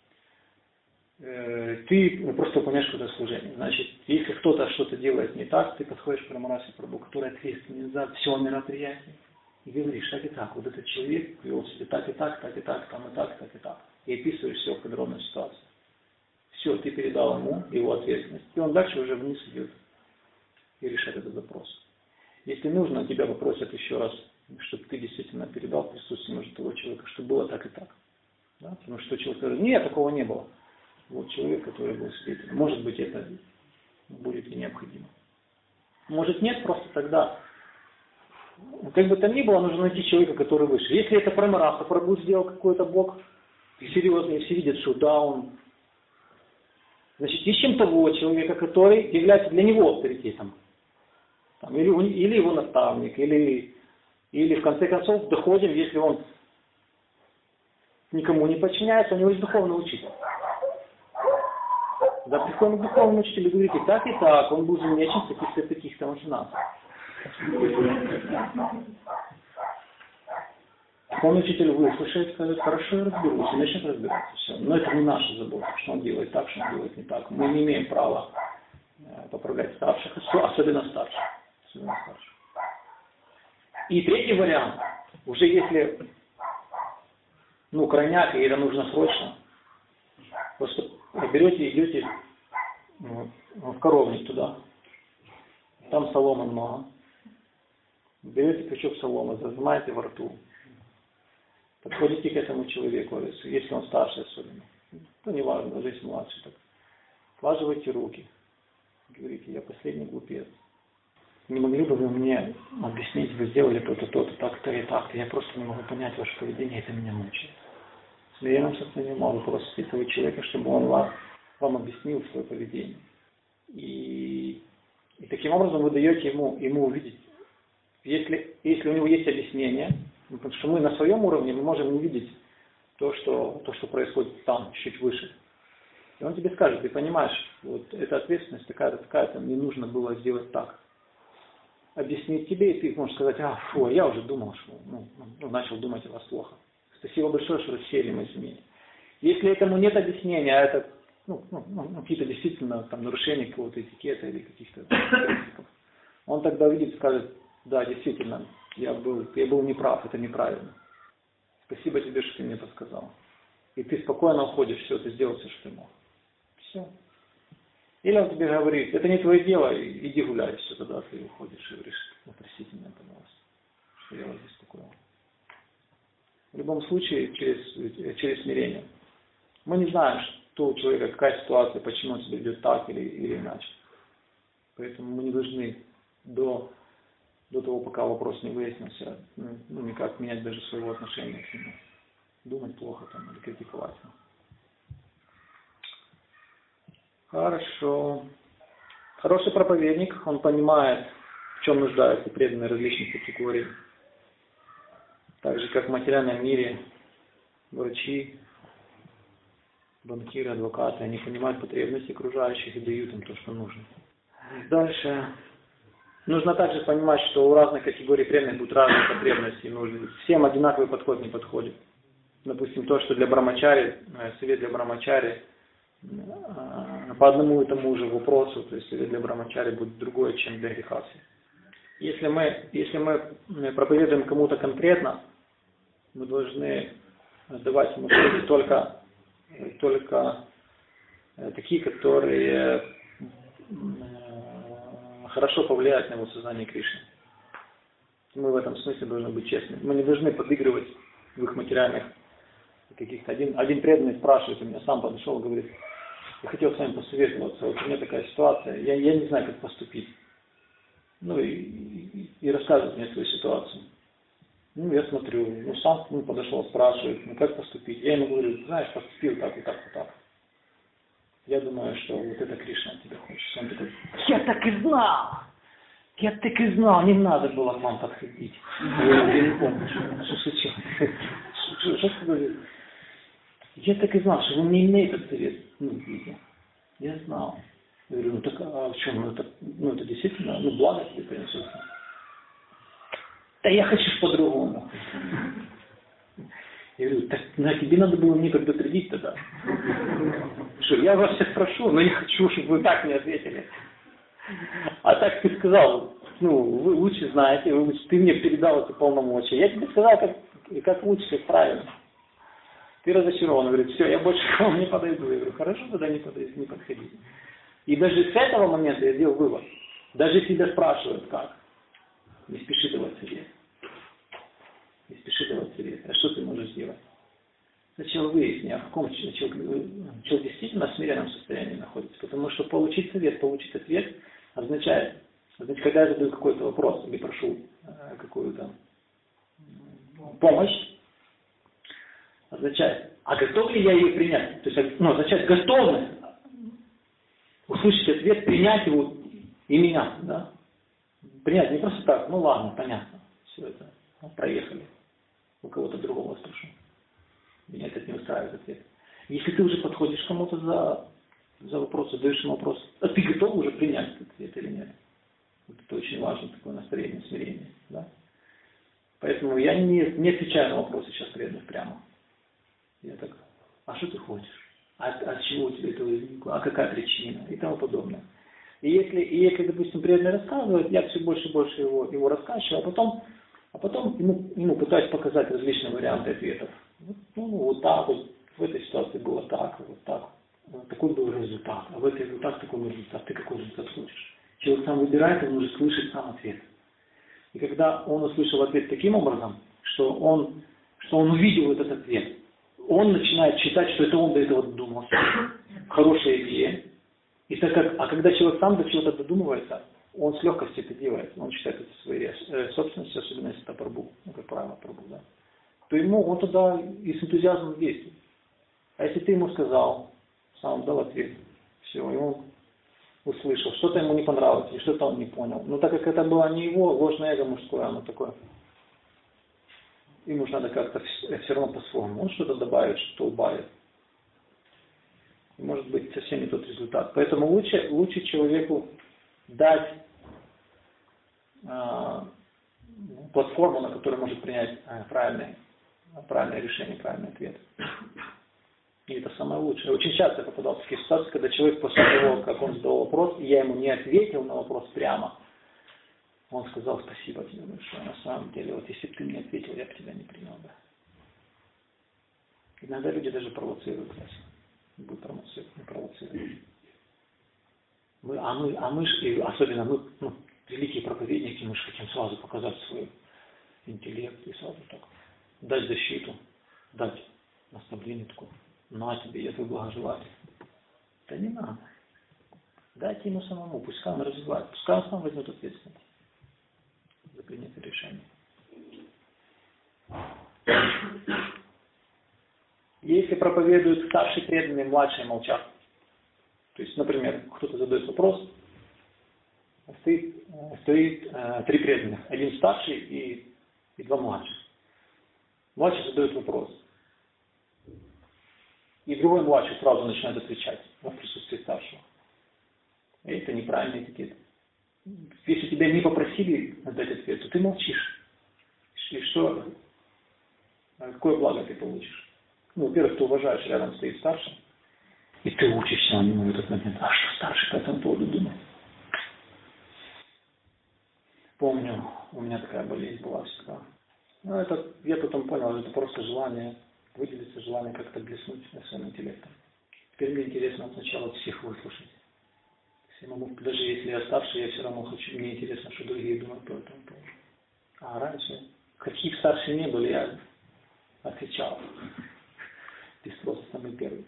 Э, ты просто выполняешь какое-то служение. Значит, если кто-то что-то делает не так, ты подходишь к Прамарасе Прабху, который ответственный за все мероприятие, и говоришь, так и так, вот этот человек вел себя так и так, так и так, там и так, так и так. И описываешь все в подробной ситуации. Все, ты передал ему его ответственность. И он дальше уже вниз идет и решает этот запрос. Если нужно, тебя попросят еще раз, чтобы ты действительно передал присутствие может, того человека, что было так и так. Да? Потому что человек говорит, нет, такого не было. Вот человек, который был свидетелем. Может быть, это будет и необходимо. Может нет, просто тогда, как бы там ни было, нужно найти человека, который выше. Если это Прамараса Прабху сделал какой-то бог, и серьезно, и все видят, что да, он... Значит, ищем того человека, который является для него авторитетом. Там, или, или его наставник, или, или в конце концов доходим, если он никому не подчиняется, у него есть духовный учитель. Да, приходим к духовному учителю и говорите, так и так, он был замечен в таких-то таких-то махинациях. Духовный учитель выслушает, скажет, хорошо, я разберусь, и начнет разбираться. Все. Но это не наша забота, что он делает так, что он делает не так. Мы не имеем права поправлять старших, особенно старших. Особенно старших. И третий вариант, уже если ну, крайняк, и это нужно срочно, просто берете и идете ну, в коровник туда, там соломы много, берете пучок соломы, зажимаете во рту, подходите к этому человеку, если он старший особенно, то не важно, даже если младший, так, влаживайте руки, говорите, я последний глупец. Не могли бы вы мне объяснить, вы сделали то-то, то-то, так-то и так-то, я просто не могу понять ваше поведение, это меня мучает. В смиренном состоянии могу просить этого человека, чтобы он вас, вам объяснил свое поведение. И, и таким образом вы даете ему, ему увидеть, если, если у него есть объяснение, потому что мы на своем уровне мы можем не видеть то, что, то, что происходит там, чуть выше. И он тебе скажет, ты понимаешь, вот эта ответственность такая-то, такая-то, мне нужно было сделать так. Объяснить тебе, и ты можешь сказать, а, фу, я уже думал, что, ну, ну, начал думать о вас плохо. Спасибо большое, что рассеяли мои сомнения. Если этому нет объяснения, а это ну, ну, ну, какие-то действительно там, нарушения какого-то этикета или каких-то принципов, он тогда увидит и скажет, да, действительно, я был, я был неправ, это неправильно. Спасибо тебе, что ты мне подсказал. И ты спокойно уходишь, все, ты сделал все, что ты мог. Все. Или он тебе говорит, это не твое дело, иди гуляй, все, тогда ты уходишь и говоришь, ну, простите меня, пожалуйста, что я вас беспокоил. В любом случае, через, через смирение. Мы не знаем, что у человека, какая ситуация, почему он себя ведет так или, или иначе. Поэтому мы не должны до, до того, пока вопрос не выяснился, ну, никак менять даже своего отношения к нему. Думать плохо там или критиковать. Хорошо. Хороший проповедник, он понимает, в чем нуждаются преданные различных категорий. Так же, как в материальном мире врачи, банкиры, адвокаты, они понимают потребности окружающих и дают им то, что нужно. Дальше. Нужно также понимать, что у разных категорий преданных будут разные потребности. Нужны. Всем одинаковый подход не подходит. Допустим, то, что для брамачари, совет для брамачари, по одному и тому же вопросу, то есть совет для брамачари будет другой, чем для грехаси. Если мы, если мы проповедуем кому-то конкретно, мы должны давать ему советы только, только такие, которые хорошо повлияют на его сознание Кришны. Мы в этом смысле должны быть честны. Мы не должны подыгрывать в их материальных каких-то. Один, один преданный спрашивает у меня, сам подошел и говорит: я хотел с вами посоветоваться, вот у меня такая ситуация, я, я не знаю, как поступить. Ну и, и, и рассказывает мне свою ситуацию. Ну, я смотрю, ну, сам ну, подошел, спрашивает, ну, как поступить. Я ему говорю: знаешь, поступил так, вот так, вот так. Я думаю, что вот это Кришна от тебя хочет. Он такой: я так и знал! Я так и знал, не надо было к вам подходить. Я не помню, что случилось. Что ты говоришь? Я так и знал, что вы мне имеете этот совет. Ну, я знал. Я говорю: ну так, а в чем? Ну это, ну, это действительно, ну, благо тебе принесет. Да я хочу по-другому. Я говорю: так на тебе надо было мне предупредить тогда. Что, я вас всех прошу, но я хочу, чтобы вы так мне ответили. А так ты сказал, ну, вы лучше знаете, вы лучше, ты мне передал эти полномочия. Я тебе сказал, как, как лучше, как правильно. Ты разочарован, говорит: все, я больше к вам не подойду. Я говорю: хорошо, тогда не подойди, не подходи. И даже с этого момента я сделал вывод. Даже если тебя спрашивают, как, не спеши давать совет. Не спеши давать совет. А что ты можешь сделать? Сначала выясни, а в каком человек, человек действительно в смиренном состоянии находится. Потому что получить совет, получить ответ означает, означает, когда я задаю какой-то вопрос или прошу э, какую-то помощь, означает, а готов ли я ее принять? То есть, ну, означает готовность услышать ответ, принять его и меня, да? Принять не просто так, ну ладно, понятно, все это, ну, проехали, у кого-то другого спрошу. Меня это не устраивает ответ. Если ты уже подходишь к кому-то за, за вопрос, задаешь ему вопрос, а ты готов уже принять этот ответ или нет? Вот это очень важно, такое настроение, смирение. Да? Поэтому я не, не отвечаю на вопросы сейчас преданных прямо. Я так: а что ты хочешь? А от чего у тебя это возникло? А какая причина? И тому подобное. И если, и если допустим, преданный рассказывает, я все больше и больше его, его раскачиваю, а потом, а потом ему, ему пытаюсь показать различные варианты ответов. Ну, вот так вот, в этой ситуации было так, вот так. Вот такой был результат, а в этой вот так такой результат. Ты какой результат хочешь? Человек сам выбирает, он уже слышит сам ответ. И когда он услышал ответ таким образом, что он, что он увидел этот ответ, он начинает считать, что это он до этого додумался. Хорошая идея. И так как, а когда человек сам до чего-то додумывается, он с легкостью это делает. Он считает это своей э, собственностью, особенно если это прабху, ну, как правило, прабху, да. То ему он тогда и с энтузиазмом действует. А если ты ему сказал, сам дал ответ, все, и он услышал, что-то ему не понравилось, и что-то он не понял. Но так как это было не его ложное эго мужское, оно такое, ему же надо как-то все равно по-своему. Он что-то добавит, что-то убавит. И может быть совсем не тот результат. Поэтому лучше, лучше человеку дать э, платформу, на которой может принять э, правильный, правильное решение, правильный ответ. И это самое лучшее. Очень часто я попадал в такие ситуации, когда человек после того, как он задал вопрос, и я ему не ответил на вопрос прямо, он сказал: спасибо тебе большое. На самом деле, вот если бы ты мне ответил, я бы тебя не принял бы. Иногда люди даже провоцируют нас. Будут провоцировать, не провоцировать. Мы, а мы, а мы ж, и особенно мы, ну, великие проповедники, мы же хотим сразу показать свой интеллект и сразу так дать защиту, дать наставление такое: на тебе, я твой благожелатель. Да не надо. Дайте ему самому, пускай он развивает, пускай он сам возьмет ответственность за принятие решения. Если проповедуют старшие преданные, младшие молчат. То есть, например, кто-то задает вопрос, стоит, стоит э, три преданных, один старший и, и два младших. Младший задает вопрос. И другой младший сразу начинает отвечать в присутствии старшего. И это неправильный этикет. если тебя не попросили отдать ответ, то ты молчишь. И что? Какое благо ты получишь? Ну, во-первых, ты уважаешь, рядом стоит старший, и ты учишься на него в этот момент. А что старший по этому поводу думает? Помню, у меня такая болезнь была всегда. Ну, это, я потом понял, это просто желание выделиться, желание как-то блеснуть своим интеллектом. Теперь мне интересно сначала всех выслушать. Я могу, даже если я старше, я все равно хочу, мне интересно, что другие думают по этому поводу. А раньше, каких старше не были, я отвечал. Ты просто самый первый.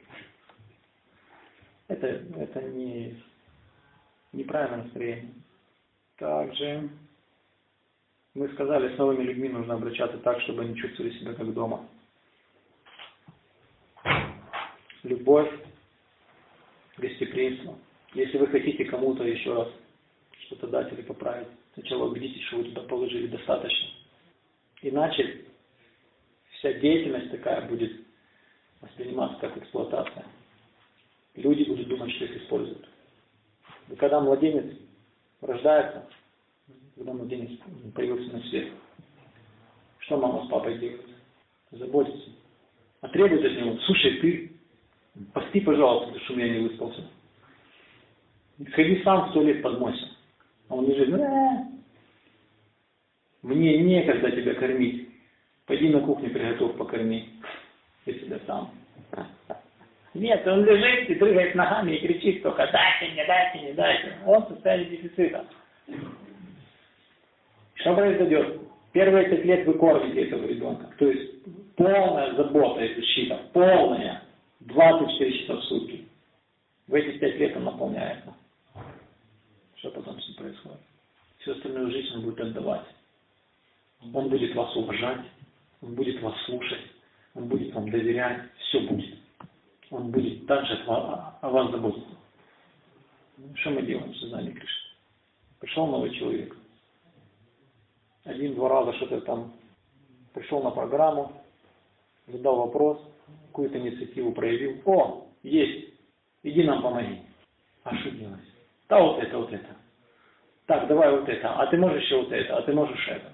Это, это не, неправильное настроение. Также мы сказали, с новыми людьми нужно обращаться так, чтобы они чувствовали себя как дома. Любовь, гостеприимство. Если вы хотите кому-то еще раз что-то дать или поправить, сначала убедитесь, что вы туда положили достаточно. Иначе вся деятельность такая будет восприниматься как эксплуатация. Люди будут думать, что их используют. И когда младенец рождается, когда младенец появился на свет, что мама с папой делают? Заботятся. А требуют от него: слушай, ты пости, пожалуйста, что я не выспался. Сходи сам в туалет, подмойся. А он лежит: э-э-э. Мне некогда тебя кормить. Пойди на кухню, приготовь, покорми. Ты себя сам. Нет, он лежит и прыгает ногами и кричит только: дайте мне, дайте мне, дайте. Он в состоянии дефицита. Что произойдет? Первые пять лет вы кормите этого ребенка. То есть полная забота и защита. Полная. двадцать четыре часа в сутки. В эти пять лет он наполняется. Что потом с ним происходит? Всю остальную жизнь он будет отдавать. Он будет вас уважать. Он будет вас слушать. Он будет вам доверять. Все будет. Он будет также о вас заботиться. Что мы делаем в создании Кришны? Пришел новый человек. Один-два раза что-то там пришел на программу, задал вопрос, какую-то инициативу проявил. О, есть, иди нам помоги. А что делать? Да вот это, вот это. Так, давай вот это. А ты можешь еще вот это, а ты можешь это.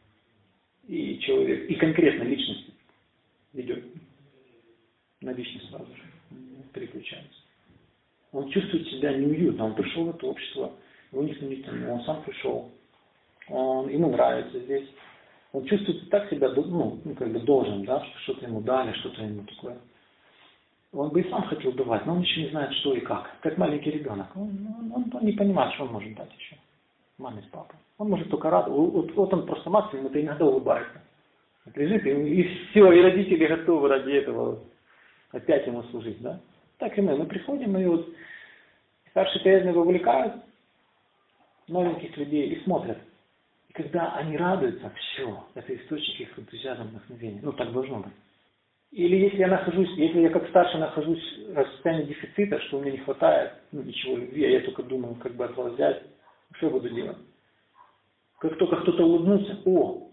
И человек, и конкретно личность ведет. На личность сразу же переключается. Он чувствует себя неуютно. Он пришел в это общество, его никто не тянул. Он сам пришел. Он, ему нравится здесь. Он чувствует так себя, ну, ну, как бы должен, да, что-то ему дали, что-то ему такое. Он бы и сам хотел давать, но он еще не знает, что и как. Как маленький ребенок. Он, он, он не понимает, что он может дать еще. Маме с папой. Он может только радоваться. Вот, вот он просто максимум, это иногда улыбается. Вот лежит, и, и все, и родители готовы ради этого опять ему служить, да. Так и мы. Мы приходим, и вот старшие преданные вовлекают новеньких людей и смотрят. И когда они радуются, все, это источник их энтузиазма, вдохновения. Ну, так должно быть. Или если я нахожусь, если я как старший нахожусь в состоянии дефицита, что мне не хватает, ну, ничего любви, а я только думаю, как бы от вас взять, что я буду делать? Как только кто-то улыбнулся: о,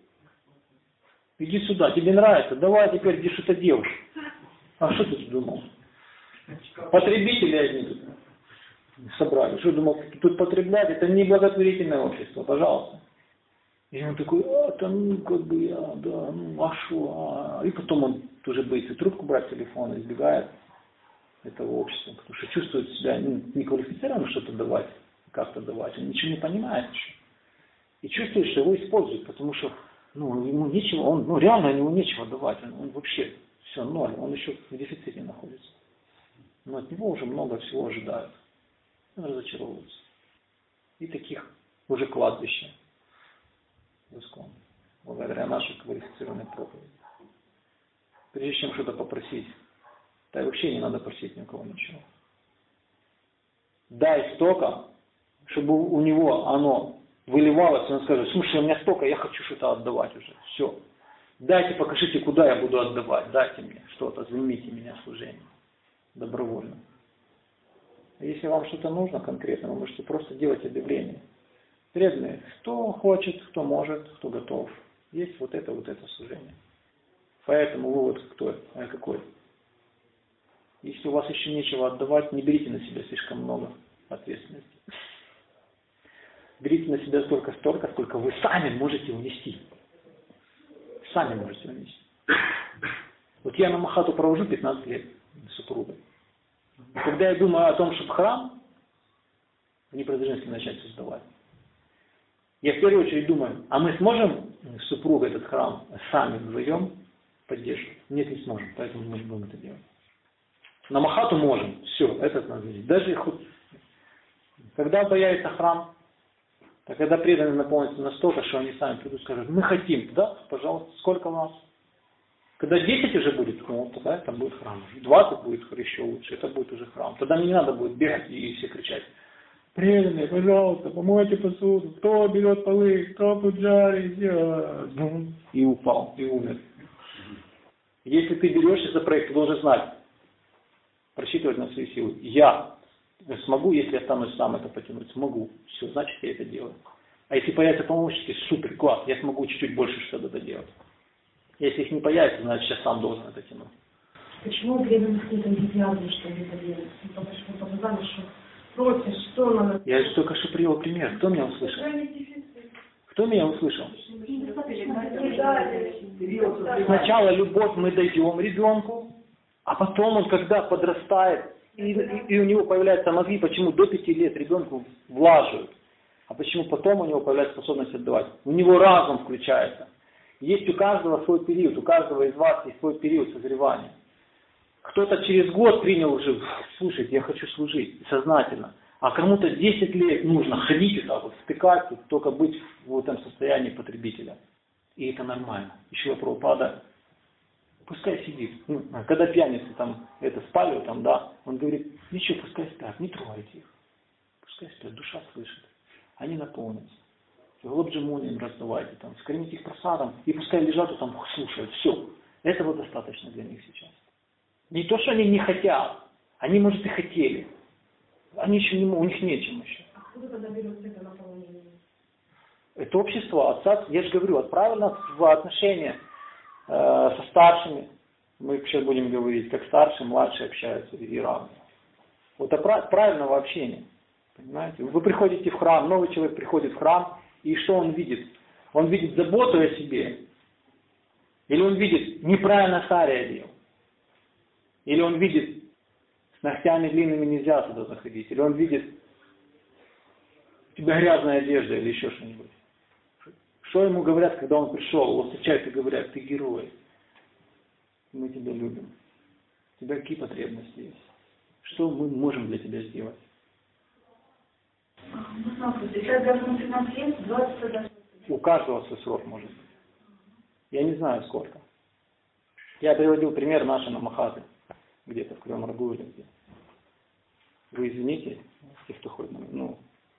иди сюда, тебе нравится, давай теперь иди что-то делай. А что ты тут думал? Потребители одни тут собрали. Что думал, тут потреблять? Это не благотворительное общество, пожалуйста. И он такой: а, там, ну, как бы я, да, ну, а что? А? И потом он уже боится трубку брать телефон, избегает этого общества, потому что чувствует себя, ну, неквалифицированно что-то давать, как-то давать. Он ничего не понимает еще. И чувствует, что его используют, потому что, ну, ему нечего, он, ну, реально ему нечего давать. Он, он вообще все ноль, он еще в дефиците находится. Но от него уже много всего ожидают. Он разочаровывается. И таких уже кладбища в Искон, благодаря нашей квалифицированной проповеди. Прежде чем что-то попросить, да и вообще не надо просить ни у кого ничего. Дай столько, чтобы у него оно выливалось, и он скажет: слушай, у меня столько, я хочу что-то отдавать уже. Все. Дайте, покажите, куда я буду отдавать. Дайте мне что-то, займите меня в служении. Добровольно. Если вам что-то нужно конкретно, вы можете просто делать объявление. Преданные, кто хочет, кто может, кто готов. Есть вот это, вот это служение. Поэтому вывод кто, а какой? Если у вас еще нечего отдавать, не берите на себя слишком много ответственности. берите на себя столько-столько, сколько вы сами можете унести. Сами можете унести. Вот я на Махату провожу пятнадцать лет с супругой. И когда я думаю о том, чтобы храм в Днепродзержинске начать создавать, я в первую очередь думаю, а мы сможем с супругой этот храм сами вдвоем поддерживать? Нет, не сможем, поэтому мы не будем это делать. На Махату можем, все, это надо делать. Даже хоть, когда появится храм, то когда преданные наполнятся настолько, что они сами придут и скажут, мы хотим, да, пожалуйста, сколько у нас? Когда десять уже будет, ну, тогда это будет храм. двадцать будет еще лучше, это будет уже храм. Тогда мне не надо будет бегать и все кричать. Преданные, пожалуйста, помойте посуду. Кто берет полы, кто пуджари, и упал, и умер. Если ты берешься за проект, ты должен знать, просчитывать на свои силы. Я смогу, если останусь сам это потянуть, смогу. Все, значит, я это делаю. А если появятся помощники, супер, класс, я смогу чуть-чуть больше что-то делать. Если их не появится, значит, я сам должен это тянуть. Почему преданность нет энтузиазма, что это делать? Потому что вы показали, что против, что надо... Я же только что привел пример. Кто меня услышал? Кто меня услышал? Сначала любовь мы даем ребенку, а потом он, когда подрастает, и, и, и у него появляются мозги, почему до пяти лет ребенку влаживают, а почему потом у него появляется способность отдавать. У него разум включается. Есть у каждого свой период, у каждого из вас есть свой период созревания. Кто-то через год принял уже, слушайте, я хочу служить, сознательно. А кому-то десять лет нужно ходить и так вот, втыкать, и только быть в этом состоянии потребителя. И это нормально. Еще Прабхупада, пускай сидит. Ну, когда пьяницы там это спали, там, да, он говорит, ничего, пускай спят, не трогайте их. Пускай спят, душа слышит. Они наполнятся. Глобджи-муни им раздавайте, там, скормите их просадом, и пускай лежат и там слушают. Все. Этого достаточно для них сейчас. Не то, что они не хотят, они, может, и хотели. Они еще не могут, у них нечем еще. А откуда тогда берется это наполнение? Это общество, отца, я же говорю, отправил нас в отношения э, со старшими. Мы сейчас будем говорить, как старшие, младшие общаются и равные. Вот от правильного общения. Понимаете? Вы приходите в храм, новый человек приходит в храм, и что он видит? Он видит заботу о себе. Или он видит, неправильно сари одел. Или он видит, с ногтями длинными нельзя туда заходить. Или он видит, у тебя грязная одежда или еще что-нибудь. Что ему говорят, когда он пришел? Его встречают и говорят, ты герой. Мы тебя любим. У тебя какие потребности есть? Что мы можем для тебя сделать? Ну, смотрите, сейчас должно пятнадцать лет, двадцать лет. У каждого свой срок может быть. Я не знаю сколько. Я приводил пример нашей на Махаты. Где-то в Кривом Рогу или где. Вы извините, те, кто ходит на... Ну,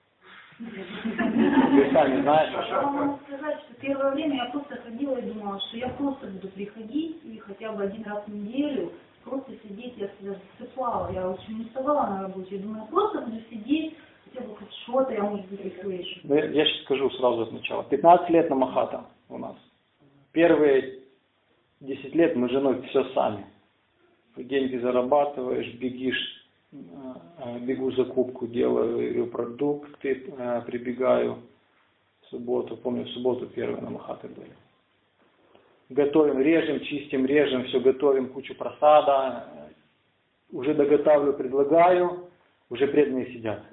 вы сами знаете. Я могу сказать, что первое время я просто ходила и думала, что я просто буду приходить и хотя бы один раз в неделю просто сидеть, я себя засыпала, я очень уставала на работе, я думаю, я просто буду сидеть, хотя бы хоть что-то я, может быть, услышу. Я сейчас скажу сразу от начала. пятнадцать лет на Махата у нас. Первые десять лет мы с женой все сами. Деньги зарабатываешь, бегишь, бегу закупку, делаю продукты, прибегаю в субботу. Помню, в субботу первые на Махаты были. Готовим, режем, чистим, режем, все готовим, кучу просада. Уже доготавливаю, предлагаю, уже преданные сидят.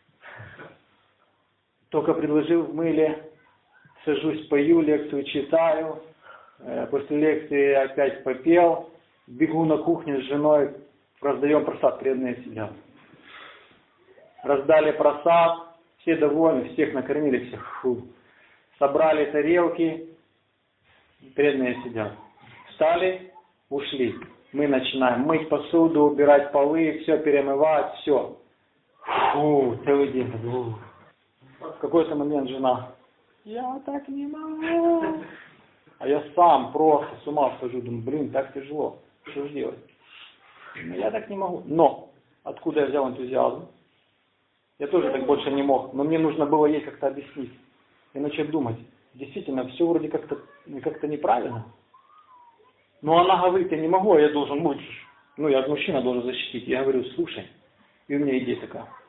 Только предложил в мыле, сажусь, пою, лекцию читаю. После лекции опять попел. Бегу на кухню с женой, раздаем просад, преданные сидят. Раздали просад, все довольны, всех накормили, всех фу. Собрали тарелки, преданные сидят. Встали, ушли. Мы начинаем мыть посуду, убирать полы, все перемывать, все. Фу, целый день. Фу. В какой-то момент жена, я так не могу. А я сам просто с ума схожу, думаю, блин, так тяжело. Что же делать? Ну, я так не могу. Но откуда я взял энтузиазм? Я тоже так больше не мог. Но мне нужно было ей как-то объяснить. И начать думать. Действительно, все вроде как-то как-то неправильно. Но она говорит, я не могу, а я должен быть. Ну, я мужчина должен защитить. Я говорю, слушай. И у меня идея такая.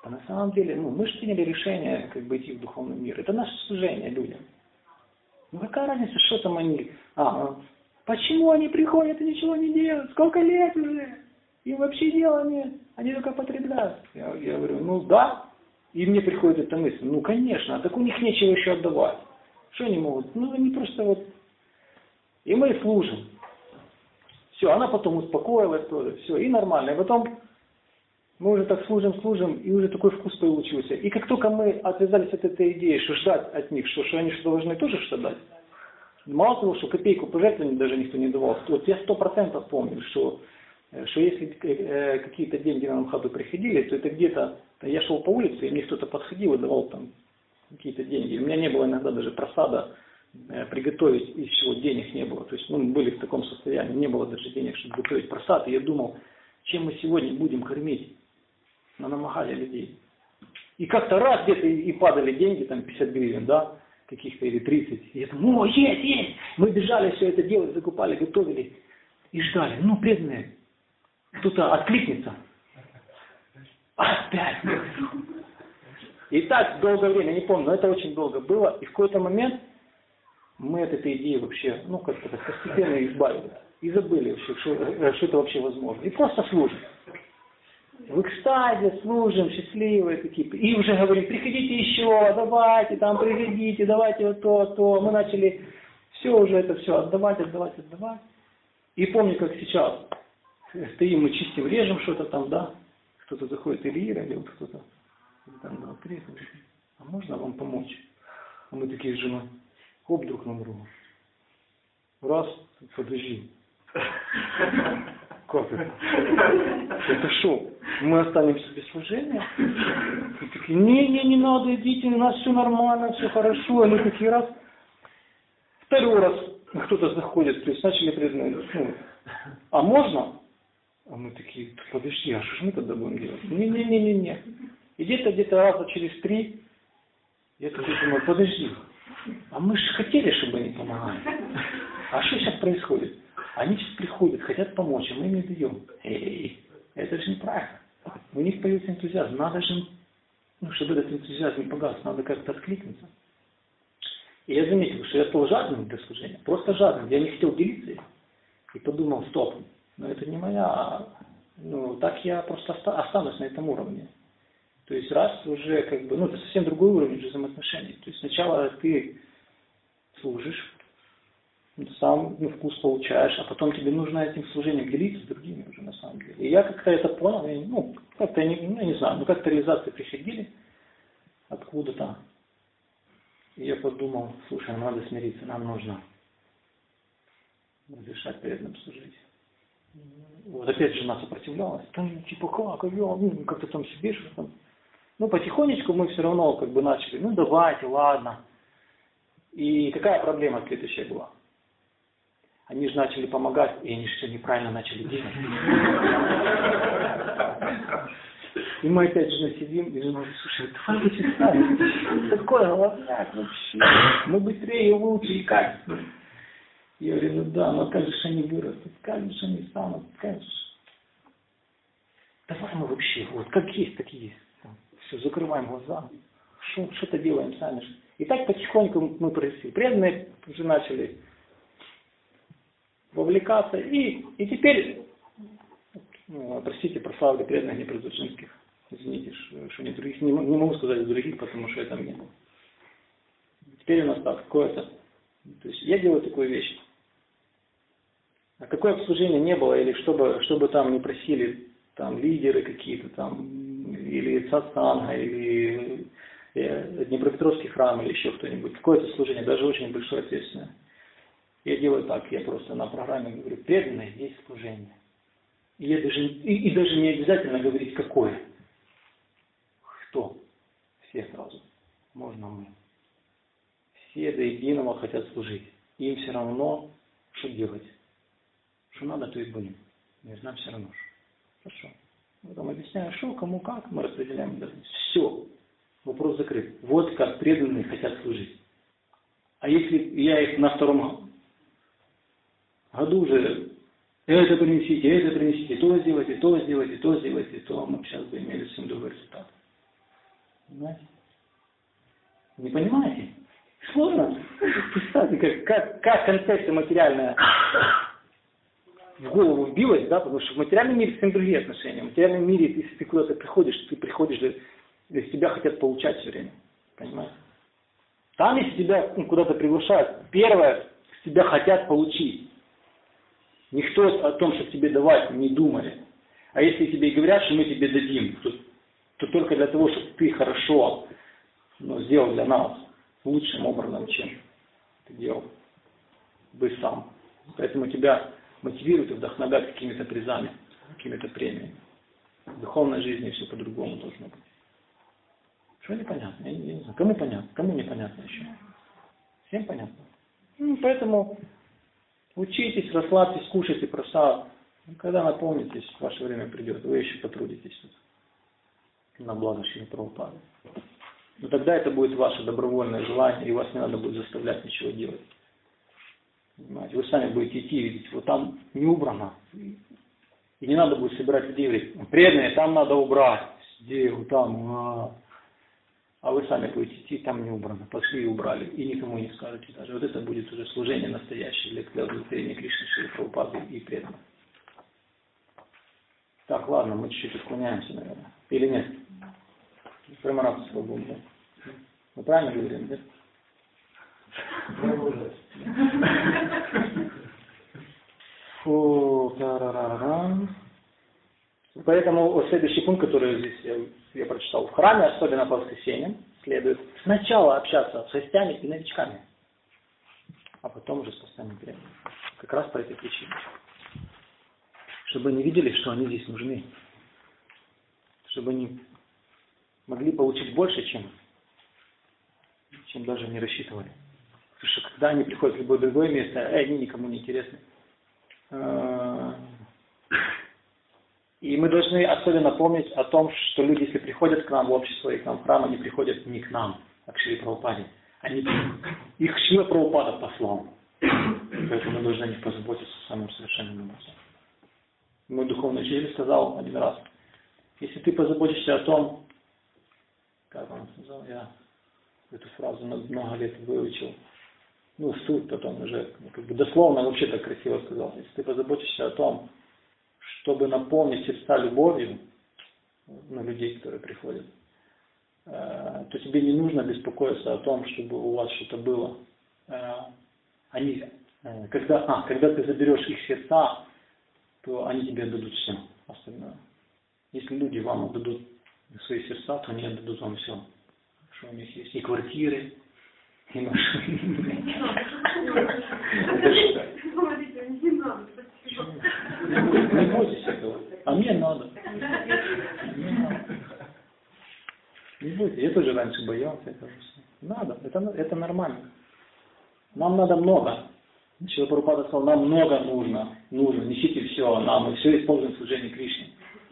А на самом деле, ну, мы же приняли решение, как бы, идти в духовный мир. Это наше служение людям. Ну, какая разница, что там они... А, почему они приходят и ничего не делают? Сколько лет уже? Им вообще дела нет. Они только потребляют. Я, я говорю, ну да. И мне приходит эта мысль, ну, конечно, а так у них нечего еще отдавать. Что они могут? Ну, они просто вот... И мы служим. Все, она потом успокоилась тоже. Все, и нормально. И потом... Мы уже так служим, служим, и уже такой вкус получился. И как только мы отвязались от этой идеи, что ждать от них, что, что они что должны тоже что дать, мало того, что копейку пожертвований даже никто не давал, вот я сто процентов помню, что, что если э, какие-то деньги на МХАТу приходили, то это где-то, я шел по улице, и мне кто-то подходил и давал там какие-то деньги. У меня не было иногда даже просада э, приготовить, из чего денег не было. То есть мы были в таком состоянии, не было даже денег, чтобы готовить просад. И я думал, чем мы сегодня будем кормить на намахали людей. И как-то раз где-то и падали деньги, там пятьдесят гривен, да, каких-то или тридцать. И я думаю, о, есть, есть! Мы бежали все это делать, закупали, готовили и ждали. Ну, преданные, кто-то откликнется. Опять! И так долгое время, не помню, но это очень долго было. И в какой-то момент мы от этой идеи вообще, ну, как-то так постепенно избавились. И забыли вообще, что, что это вообще возможно. И просто служим. В экстазе служим, счастливые такие. И уже говорим, приходите еще, давайте, там приходите, давайте вот то, то. Мы начали все уже это все отдавать, отдавать, отдавать. И помню, как сейчас стоим, мы чистим, режем что-то там, да. Кто-то заходит, или Ира, или вот кто-то. Там, да, приехали. А можно вам помочь? А мы такие с женой. Хоп, друг на друга. Раз, подожди. Как это? Это что? Мы останемся без служения? И такие, не, не, не надо, идите, у нас все нормально, все хорошо. И мы такие раз. Второй раз кто-то заходит, то есть начали признать, ну, а можно? А мы такие, подожди, а что ж мы тогда будем делать? Не-не-не-не-не. И где-то, где-то раза через три, я такой думаю, подожди, а мы же хотели, чтобы они помогали. А что сейчас происходит? Они сейчас приходят, хотят помочь, а мы им не даем. Эй, это же неправильно. У них появится энтузиазм. Надо же, ну, чтобы этот энтузиазм не погас, надо как-то откликнуться. И я заметил, что я стал жадным для служения. Просто жадным. Я не хотел делиться им. И подумал, стоп, но это не моя... Ну, так я просто останусь на этом уровне. То есть раз уже как бы... Ну, это совсем другой уровень взаимоотношений. То есть сначала ты служишь, сам, ну, вкус получаешь, а потом тебе нужно этим служением делиться с другими уже на самом деле. И я как-то это понял, и, ну, как-то, не, ну, не знаю, ну, как-то реализации приходили откуда-то. И я подумал, слушай, надо смириться, нам нужно разрешать преданным служить. Вот опять жена сопротивлялась, там, типа, как, ну, как-то там себе что там. Ну, потихонечку мы все равно как бы начали, ну, давайте, ладно. И какая проблема следующая была? Они же начали помогать, и они же все неправильно начали делать. И мы опять же сидим, и жена говорит, слушай, давай лучше сами. Такой головняк вообще. Мы быстрее и лучше, и качественно. Я говорю, ну да, но как же они вырастут, как же они станут, как же. Давай мы вообще, вот как есть, так и есть. Все, закрываем глаза, что-то делаем сами. И так потихоньку мы пришли. Преданные уже начали вовлекаться. И, и теперь, ну, простите, прославили преданных, не предучинских. Извините, что не других. Не, не могу сказать других, потому что я там не был. Теперь у нас так, какое-то. То есть я делаю такую вещь. А какое обслужение не было, или чтобы, чтобы там не просили там лидеры какие-то там, или сатсанга, или э, Днепропетровский храм, или еще кто-нибудь. Какое-то служение, даже очень большое ответственное. Я делаю так, я просто на программе говорю, преданное есть служение. И, я даже, и, и даже не обязательно говорить, какое. Кто? Все сразу. Можно мы. Все до единого хотят служить. Им все равно, что делать. Что надо, то и будем. Не знаю, все равно. Хорошо. Потом объясняю, что, кому, как, мы распределяем обязанности. Все. Вопрос закрыт. Вот как преданные хотят служить. А если я их на втором году уже это принесите, это принесите, то сделайте, то сделайте, то сделайте, то мы сейчас бы имели совсем другой результат. Понимаете? Не понимаете? Сложно. Представьте, как, как, как концепция материальная в голову вбилась, да, потому что в материальном мире совсем другие отношения. В материальном мире, если ты куда-то приходишь, ты приходишь, из тебя хотят получать все время. Понимаете? Там, если тебя ну, куда-то приглашают, первое, с тебя хотят получить. Никто о том, что тебе давать, не думали. А если тебе говорят, что мы тебе дадим, то, то только для того, чтобы ты хорошо ну, сделал для нас лучшим образом, чем ты делал бы сам. Поэтому тебя мотивируют и вдохновляют какими-то призами, какими-то премиями. В духовной жизни все по-другому должно быть. Что непонятно? Я не, я не знаю. Кому понятно? Кому непонятно еще? Всем понятно? Ну, поэтому учитесь, расслабьтесь, кушайте просад. Когда наполнитесь, ваше время придет, вы еще потрудитесь тут, на благо Шрила Прабхупады. Но тогда это будет ваше добровольное желание, и вас не надо будет заставлять ничего делать. Понимаете? Вы сами будете идти и видеть, вот там не убрано. И не надо будет собирать людей, говорить, преданные, там надо убрать. Где, вот там, а. а вы сами будете идти, там не убрано. Пошли и убрали, и никому не скажете даже. Вот это будет уже служение настоящее для удовлетворения Кришны, Шрилы Прабхупады и преданных. Так, ладно, мы чуть-чуть отклоняемся, наверное. Или нет? Премарат свободу. Мы правильно говорим, нет? Фу, тарарарам. Поэтому следующий пункт, который здесь я, я прочитал. В храме, особенно по воскресеньям, следует сначала общаться с гостями и новичками, а потом уже с постоянными преданными. Как раз по этой причине. Чтобы они видели, что они здесь нужны. Чтобы они могли получить больше, чем, чем даже не рассчитывали. Потому что когда они приходят в любое другое место, э, они никому не интересны. И мы должны особенно помнить о том, что люди, если приходят к нам в общество и к нам в храм, они приходят не к нам, а к Шриле Прабхупаде. Они, их Шрила Прабхупада послал. Поэтому мы должны о них позаботиться самым совершенным образом. Мой духовный учитель сказал один раз, если ты позаботишься о том, как он сказал, я эту фразу много лет выучил, ну, суть потом уже, как бы дословно вообще так красиво сказал, если ты позаботишься о том, чтобы наполнить сердца любовью, ну, людей, которые приходят, э, то тебе не нужно беспокоиться о том, чтобы у вас что-то было. Э, они, э, когда, а, когда ты заберешь их сердца, то они тебе отдадут все остальное. Если люди вам отдадут свои сердца, то они отдадут вам все. Что у них есть и квартиры, и машины. Не бойтесь этого. А мне надо. Не бойтесь. Я тоже раньше боялся этого. Надо. Это, это нормально. Нам надо много. Шрила Прабхупада сказал, нам много нужно. Нужно. Несите все. Нам мы все используем в служении Кришне.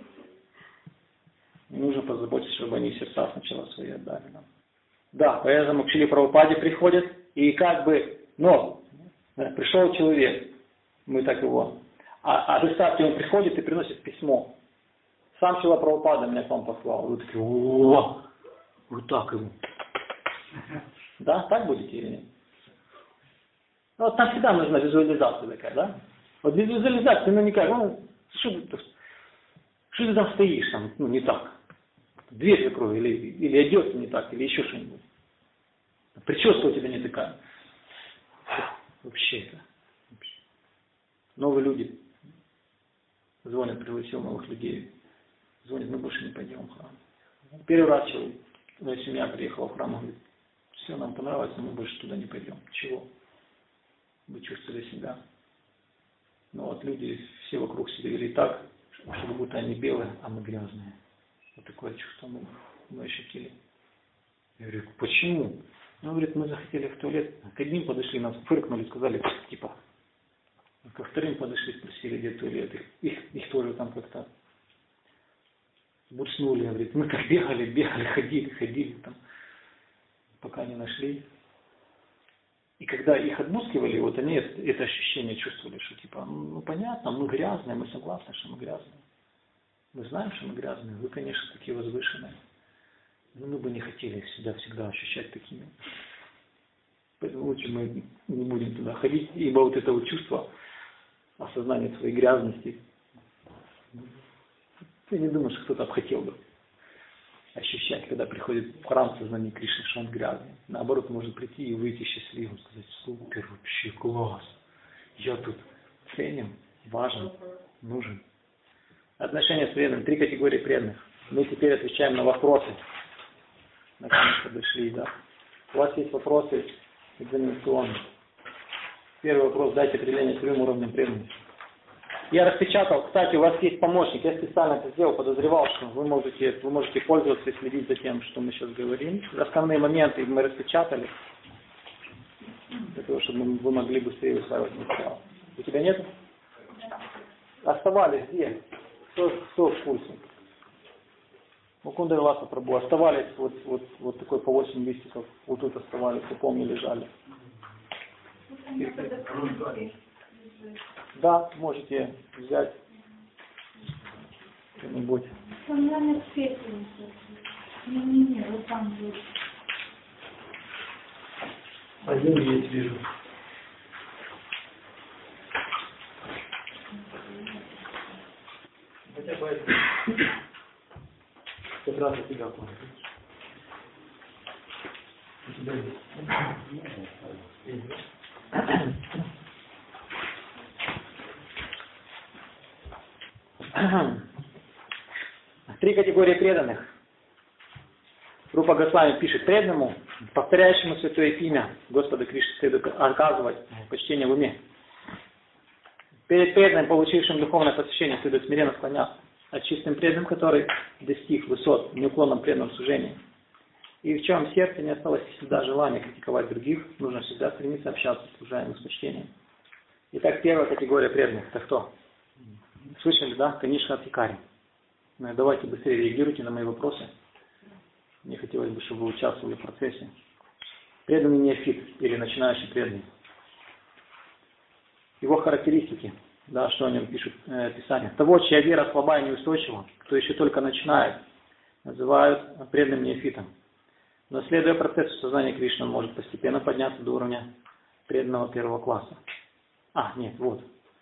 Нужно позаботиться, чтобы они сердца сначала свои отдали нам. Да, поэтому к Шриле Прабхупаде приходят, и как бы, но, пришел человек, мы так его, а, а представьте, он приходит и приносит письмо. Сам Шрила Прабхупада меня к вам послал. Вы такие, о, вот так ему. Да, так будете или нет? Ну, вот там всегда нужна визуализация такая, да? Вот без визуализации, ну никак, ну, что, что ты там стоишь, там, ну не так. Дверь закрой, или, или одежда не так, или еще что-нибудь. Прическа у тебя не такая. Вообще это. Вообще. Новые люди звонят, пригласил новых людей. Звонят, мы больше не пойдем в храм. Первый раз человек, моя семья приехала в храм, говорит, все, нам понравилось, но мы больше туда не пойдем. Чего? Вы чувствовали себя. Но вот люди все вокруг себя вели так, что как будто они белые, а мы грязные. Вот такое чувство мы, мы ощутили. Я говорю, почему? Он говорит, мы захотели в туалет. К одним подошли, нас фыркнули, сказали, типа. Ко вторым подошли, спросили, где туалет. Их, их, их тоже там как-то буцнули. Говорит, мы так бегали, бегали, ходили, ходили там, пока не нашли. И когда их отбускивали, вот они это, это ощущение чувствовали, что типа, ну понятно, мы грязные, мы согласны, что мы грязные. Мы знаем, что мы грязные, вы, конечно, такие возвышенные. Но мы бы не хотели себя всегда ощущать такими. Поэтому лучше мы не будем туда ходить, ибо вот это вот чувство осознания своей грязности, я не думаю, что кто-то хотел бы ощущать, когда приходит в храм сознание Кришны, что он грязный. Наоборот, может прийти и выйти счастливым, сказать: супер, вообще класс, я тут ценен, важен, нужен. Отношения с преданными, три категории преданных. Мы теперь отвечаем на вопросы. Наконец-то дошли, да. У вас есть вопросы экзаменационные. Первый вопрос: дайте определение своим уровнем преданности. Я распечатал, кстати, у вас есть помощник, я специально это сделал, подозревал, что вы можете, вы можете пользоваться и следить за тем, что мы сейчас говорим. Основные моменты мы распечатали, для того, чтобы вы могли быстрее усваивать материал. У тебя нет? Оставались где? Кто, кто в курсе? Мукунда Виласа Прабху оставались вот, вот, вот такой по восемь листиков, вот тут оставались, я помню, лежали. Да, можете взять что-нибудь. Там, наверное, светлый. Не-не-не, вот там вот. Один есть, вижу. Хотя бы это. Как раз у тебя понял. У тебя есть. Три категории преданных. Рупа Госвами пишет: преданному, повторяющему святое имя Господа Кришны, следует оказывать почтение в уме. Перед преданным, получившим духовное посвящение, следует смиренно склоняться. А чистым преданным, который достиг высот в неуклонном преданном служении, и в чем в сердце не осталось всегда желания критиковать других, нужно всегда стремиться общаться с служаемым с почтением. Итак, первая категория преданных — это кто? Слышали, да? Канишха Адхикари. Давайте быстрее реагируйте на мои вопросы. Мне хотелось бы, чтобы вы участвовали в процессе. Преданный неофит или начинающий преданный. Его характеристики, да, что о нем пишут э, Писания. Того, чья вера слаба и неустойчива, кто еще только начинает, называют преданным неофитом. Но следуя процессу сознания Кришны, он может постепенно подняться до уровня преданного первого класса. А, нет, вот.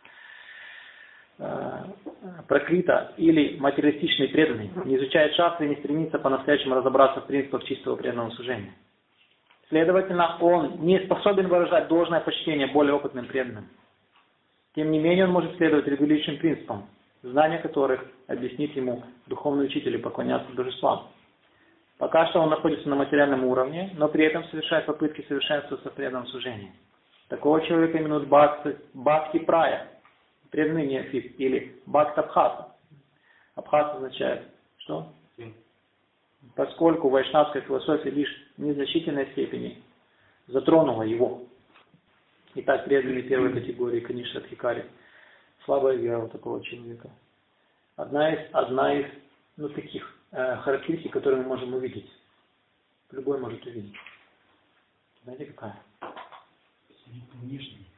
Прокрита или материалистичный преданный не изучает шастры и не стремится по-настоящему разобраться в принципах чистого преданного служения. Следовательно, он не способен выражать должное почтение более опытным преданным. Тем не менее, он может следовать регулирующим принципам, знания которых объяснит ему духовный учитель и поклоняться божествам. Пока что он находится на материальном уровне, но при этом совершает попытки совершенствоваться в преданном служении. Такого человека именуют бхакти, бхакти прая, преданный неофит, или бхакта-абхаса. Абхаса означает что? Поскольку вайшнавская философия лишь в незначительной степени затронула его. Итак, преданные первой категории, Канишха Адхикари. Слабая вера у такого человека. Одна из, одна из ну, таких э, характеристик, которые мы можем увидеть. Любой может увидеть. Знаете, какая? Внешний.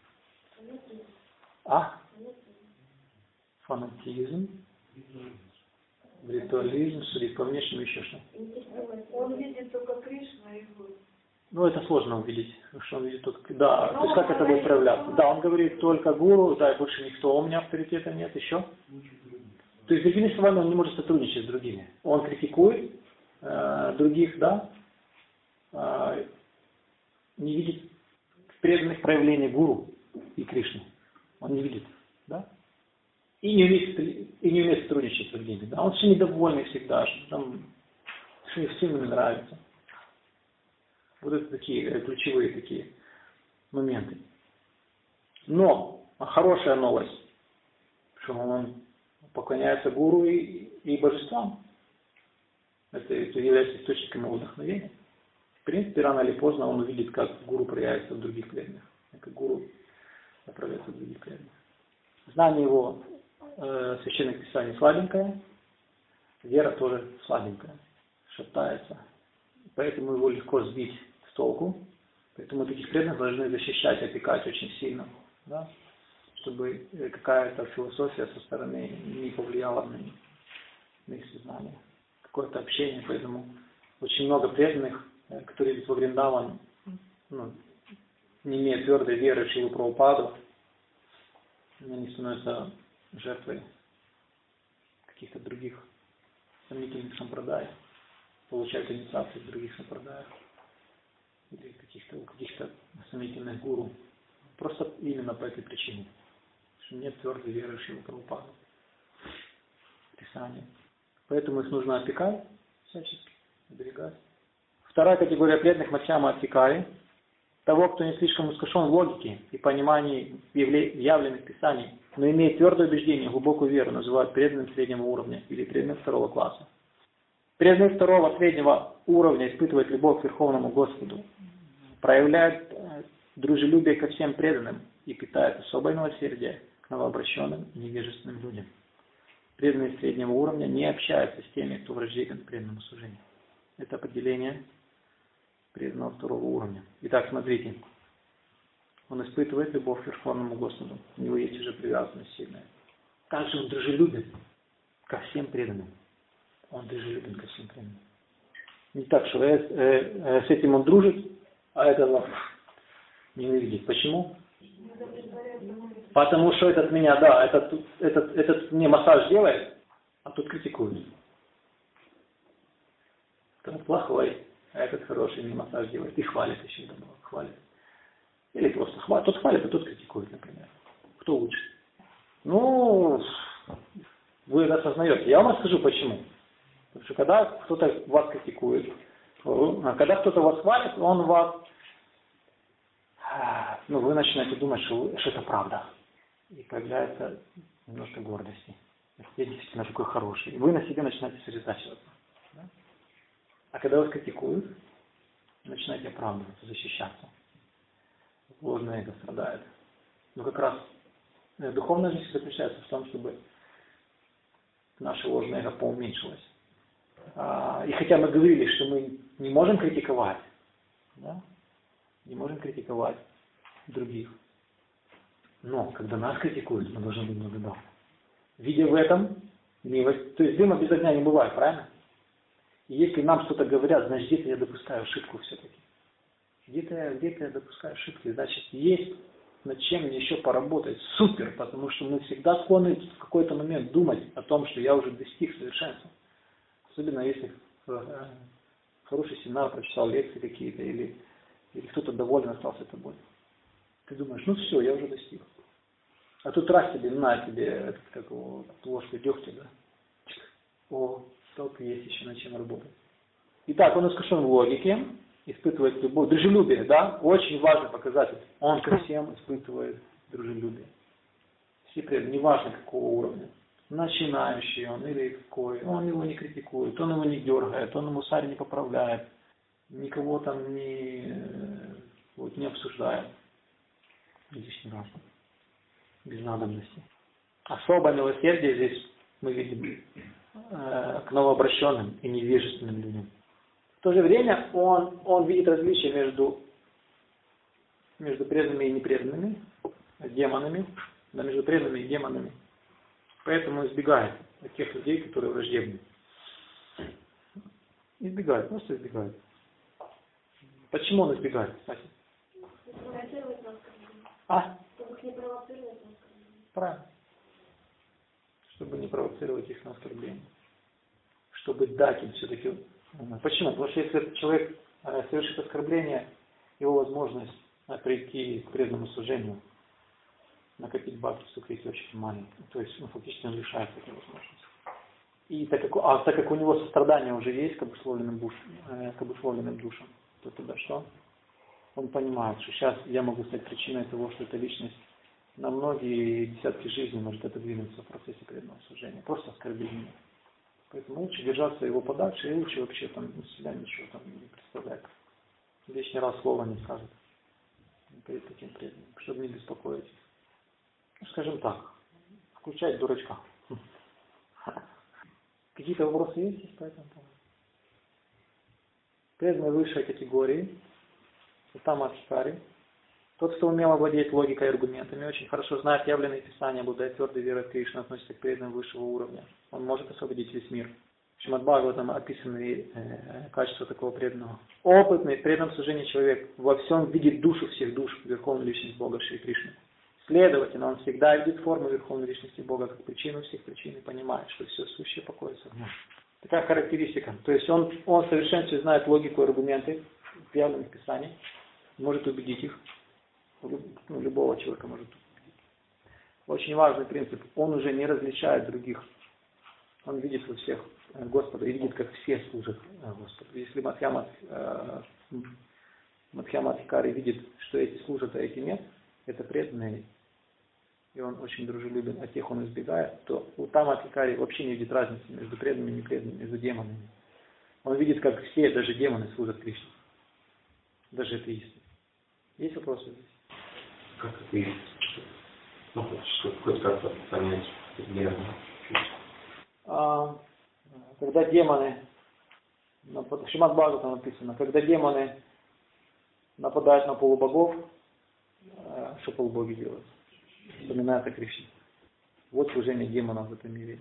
А? Фанатизм, ритуализм, судить по внешнему, еще что. Он видит только Кришну и его. Ну, это сложно увидеть, что он видит только... Да, то есть как это будет проявляться? Да, он говорит только гуру, да, и больше никто, у меня авторитета нет, еще. То есть, другими словами, он не может сотрудничать с другими. Он критикует э, других, да, э, не видит преданных проявлений гуру и Кришны. Он не видит, да? И не умеет, и не умеет сотрудничать с другими. Да? Он все недовольный всегда, что там, что не всем не нравится. Вот это такие ключевые такие моменты. Но хорошая новость, что он поклоняется гуру и, и божествам. Это, это является источником его вдохновения. В принципе, рано или поздно он увидит, как гуру проявится в других преданных. Как гуру направляется в других преданных. Знание его э, священных писаний слабенькое, вера тоже слабенькая, шатается. Поэтому его легко сбить с толку. Поэтому таких преданных должны защищать, опекать очень сильно. Да? Чтобы какая-то философия со стороны не повлияла на, на их сознание. Какое-то общение, поэтому очень много преданных, которые идут во Вриндаван, ну, не имея твердой веры в Шрилу Прабхупаду, они становятся жертвой каких-то других сомнительных сампрадай, получают инициации в других сампрадаях или каких-то, у каких-то сомнительных гуру. Просто именно по этой причине, что нет твердой веры в Шрилу Прабхупаду, Писание. Поэтому их нужно опекать всячески, оберегать. Вторая категория преданных Мадхьяма Адхикари, того, кто не слишком искушен в логике и понимании явленных писаний, но имеет твердое убеждение, глубокую веру, называют преданным среднего уровня или преданным второго класса. Преданный второго среднего уровня испытывает любовь к Верховному Господу, проявляет дружелюбие ко всем преданным и питает особое милосердие к новообращенным и невежественным людям. Преданные среднего уровня не общаются с теми, кто враждебен к преданному служению. Это определение преданного второго уровня. Итак, смотрите. Он испытывает любовь к Верховному Господу. У него есть уже привязанность сильная. Также он дружелюбен ко всем преданным. Он дружелюбен ко всем преданным. Не так, что э, э, с этим он дружит, а этого ненавидит. Почему? Потому что этот меня, да, этот, этот, этот мне массаж делает, а тут критикует. Тот плохой, а этот хороший мне массаж делает. И хвалит еще, это было, хвалит. Или просто хвалит. Тот хвалит, а тот критикует, например. Кто лучше? Ну, вы это осознаете. Я вам расскажу почему. Потому что когда кто-то вас критикует, когда кто-то вас хвалит, он вас, ну, вы начинаете думать, что, что это правда. И появляется немножко гордости. Я действительно такой хороший. И вы на себе начинаете сосредотачиваться. Да? А когда вас критикуют, начинаете оправдываться, защищаться. Ложное эго страдает. Но как раз духовная жизнь заключается в том, чтобы наше ложное эго поуменьшилось. И хотя мы говорили, что мы не можем критиковать, да? Не можем критиковать других. Но когда нас критикуют, мы должны быть благодарны. Видя в этом милость, то есть дыма без огня не бывает, правильно? И если нам что-то говорят, значит где-то я допускаю ошибку все-таки. Где-то я, где-то я допускаю ошибки, значит есть над чем мне еще поработать. Супер, потому что мы всегда склонны в какой-то момент думать о том, что я уже достиг совершенства. Особенно если э, хороший семинар прочитал, лекции какие-то, или, или кто-то доволен остался тобой. Ты думаешь, ну все, я уже достиг. А тут раз тебе, на тебе, этот, как его, ложку дегтя, да? О, только есть еще над чем работать. Итак, он искушен в логике, испытывает любовь, дружелюбие, да? Очень важный показатель. Он ко всем испытывает дружелюбие. Все преданные, неважно какого уровня. Начинающий он или какой, он его не критикует, он его не дергает, он ему сари не поправляет, никого там не, вот, не обсуждает. Лишний раз. Без надобности. Особое милосердие здесь мы видим э, к новообращенным и невежественным людям. В то же время он, он видит различия между, между преданными и непреданными, демонами, да, между преданными и демонами. Поэтому избегает тех людей, которые враждебны. Избегает, просто избегает. Почему он избегает, кстати? А? Чтобы их не провоцировать на оскорбление. Правильно. Чтобы не провоцировать их на оскорбление. Чтобы дать им все-таки... Почему? Потому что если этот человек совершит оскорбление, его возможность прийти к преданному служению, накопить бхакти, сукрити очень маленькая. То есть, ну, фактически он лишается этой возможности. И так как, а так как у него сострадание уже есть к обусловленным, душ, э, к обусловленным душам, то тогда что? Он понимает, что сейчас я могу стать причиной того, что эта личность на многие десятки жизней может отодвинуться в процессе преданного служения. Просто оскорбление. Поэтому лучше держаться его подальше, и лучше вообще там из себя ничего там не представлять. Лишний раз слова не скажет перед таким преданным, чтобы не беспокоить. Ну, скажем так, включать дурачка. Какие-то вопросы есть по этому поводу? Преданные высшей категории, Сатама Адхикари, тот, кто умело владеет логикой и аргументами, очень хорошо знает явленные писания, обладает твердой верой в Кришну, относится к преданным высшего уровня. Он может освободить весь мир. Шримад Бхагаватам описаны э, качества такого преданного. Опытный, в преданном служении человек во всем видит душу всех душ, Верховную Личность Бога Шри Кришны. Следовательно, он всегда видит форму Верховной Личности Бога как причину всех причин и понимает, что все сущее покоится в нем. Такая характеристика. То есть он, он в совершенстве знает логику и аргументы в явленных писаниях, может убедить их. Ну, любого человека может убедить. Очень важный принцип. Он уже не различает других. Он видит во всех Господа и видит, как все служат Господу. Если Мадхьяма Адхикари видит, что эти служат, а эти нет, это преданные, и он очень дружелюбен, а тех он избегает, то Уттама Адхикари вообще не видит разницы между преданными и непреданными, между демонами. Он видит, как все, даже демоны, служат Кришне. Даже атеисты. Есть вопросы здесь? Как атеист? Ну, хоть как-то понять примерно. А, когда демоны, в Шримад Бхагаватам написано, когда демоны нападают на полубогов, что полубоги делают? Вспоминают о Кришне. Вот служение демонов в этом мире.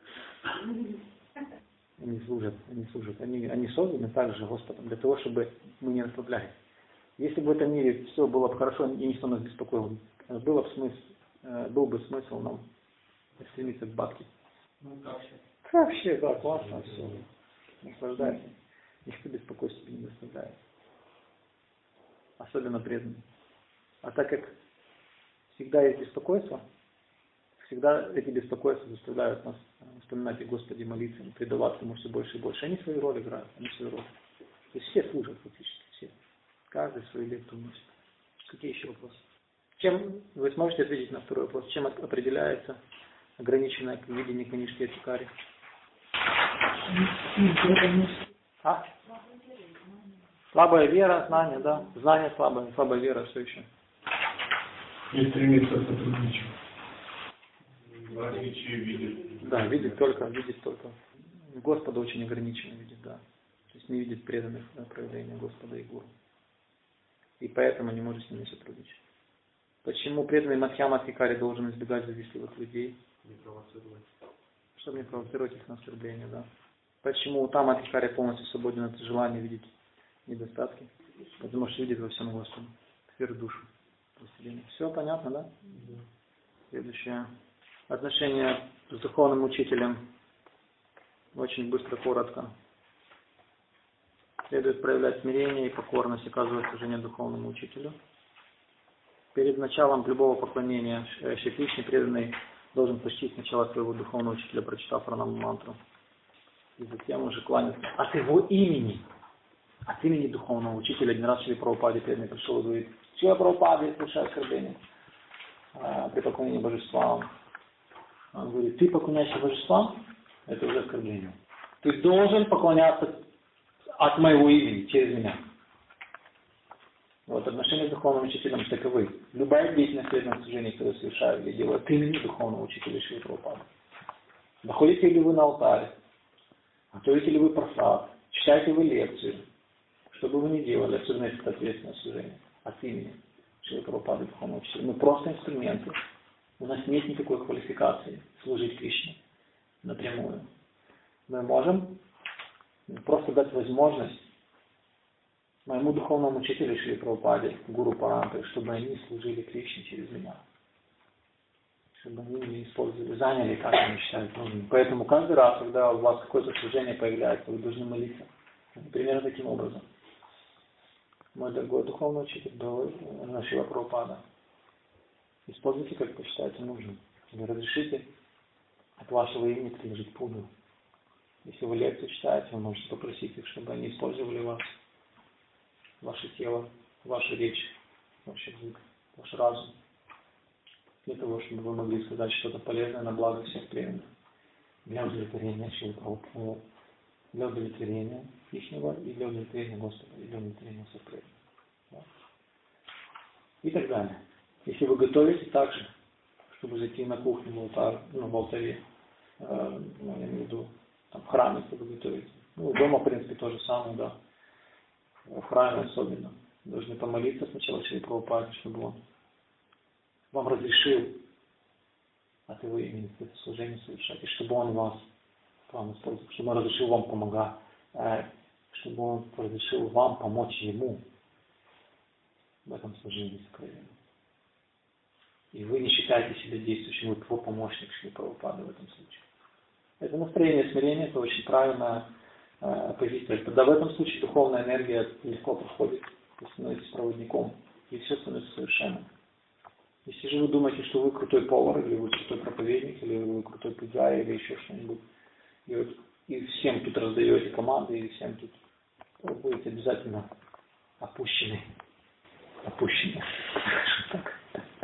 Они служат, они служат. Они, они созданы также Господом для того, чтобы мы не расслаблялись. Если бы в этом мире все было бы хорошо и никто нас беспокоил, было бы смысл, был бы смысл нам стремиться к бхакти. Ну, как все? Вообще, да, классно, все. Наслаждайся. Никто беспокойства тебе не доставляет. Особенно преданный. А так как всегда есть беспокойство, всегда эти беспокойства заставляют нас вспоминать о Господе, молиться, предаваться Ему все больше и больше. Они свою роль играют, они свою роль. То есть все служат фактически, все. Каждый свою лепту вносит. Какие еще вопросы? Чем, вы сможете ответить на второй вопрос, чем определяется ограниченное видение книжки Адхикари? А? Слабая вера, знание, да. Знание слабое, слабая вера, что еще? Не стремится к сотрудничеству. Отличие видит. Да, видит только, видит только. Господа очень ограниченно видит, да. То есть не видит преданных да, проявления Господа и Гуру. И поэтому не может с ними сотрудничать. Почему преданный Мадхьяма Адхикари должен избегать завистливых людей? Не провоцировать. Чтобы не провоцировать их на оскорбление, да. Почему Уттама Адхикари полностью свободен от желания видеть недостатки? Потому что видит во всем Господа, сферу душу. Все понятно, да? Да. Следующее. Отношение с духовным учителем. Очень быстро, коротко. Следует проявлять смирение и покорность, оказывать служение духовному учителю. Перед началом любого поклонения Шри Кришне преданный должен почтить сначала своего духовного учителя, прочитав пранаму мантру. И затем уже кланяться от его имени. От имени духовного учителя. Один раз Шри Прабхупаде преданный пришел и говорит: Шри Прабхупаде, я слушаю оскорбление при поклонении божествам. Он говорит: ты поклоняешься божествам? Это уже оскорбление. Ты должен поклоняться от моего имени, через меня. Вот отношения с духовным учителем таковы. Любая деятельность преданного служения, которую совершаю, я делаю от имени духовного учителя Шри Прабхупады. Находите ли вы на алтаре? Готовите ли вы просад? Читаете вы лекцию? Что бы вы ни делали, особенно если это ответственное служение, от имени Шри Прабхупады духовного учителя. Мы просто инструменты. У нас нет никакой квалификации служить Кришне напрямую. Мы можем просто дать возможность моему духовному учителю Шри Прабхупаде, Гуру Парампре, чтобы они служили Кришне через меня. Чтобы они меня использовали, заняли, как они считают нужным. Поэтому каждый раз, когда у вас какое-то служение появляется, вы должны молиться. Примерно таким образом. Мой дорогой духовный учитель, Шрила Прабхупада, используйте, как посчитаете нужным. Или разрешите от вашего имени приложить пудру. Если вы лекцию читаете, вы можете попросить их, чтобы они использовали вас, ваше тело, вашу речь, ваш язык, ваш разум, для того, чтобы вы могли сказать что-то полезное на благо всех преданных, для удовлетворения Шрилы Прабхупады, для удовлетворения ихнего и для удовлетворения Господа, и для удовлетворения всех преданных. Да? И так далее. Если вы готовите так же, чтобы зайти на кухню в алтарь, ну, в алтаре, э, ну, я имею в виду, там, в храме, чтобы готовить. Ну, дома, в принципе, то же самое, да. В храме особенно. Должны помолиться сначала Шри Прабхупаде, чтобы он вам разрешил от его имени это служение совершать, и чтобы он вас Он, чтобы он разрешил вам помогать, чтобы он разрешил вам помочь ему в этом служении сокровенном. И вы не считаете себя действующим, вы его помощник, Шрила Прабхупады в этом случае. Это настроение смирения, это очень правильная э, позиция. Тогда в этом случае духовная энергия легко проходит, вы становитесь проводником, и все становится совершенным. Если же вы думаете, что вы крутой повар, или вы крутой проповедник, или вы крутой пуджай, или еще что-нибудь, и, вот, и всем тут раздаете команды, и всем тут, вы будете обязательно опущены. Опущены. Так.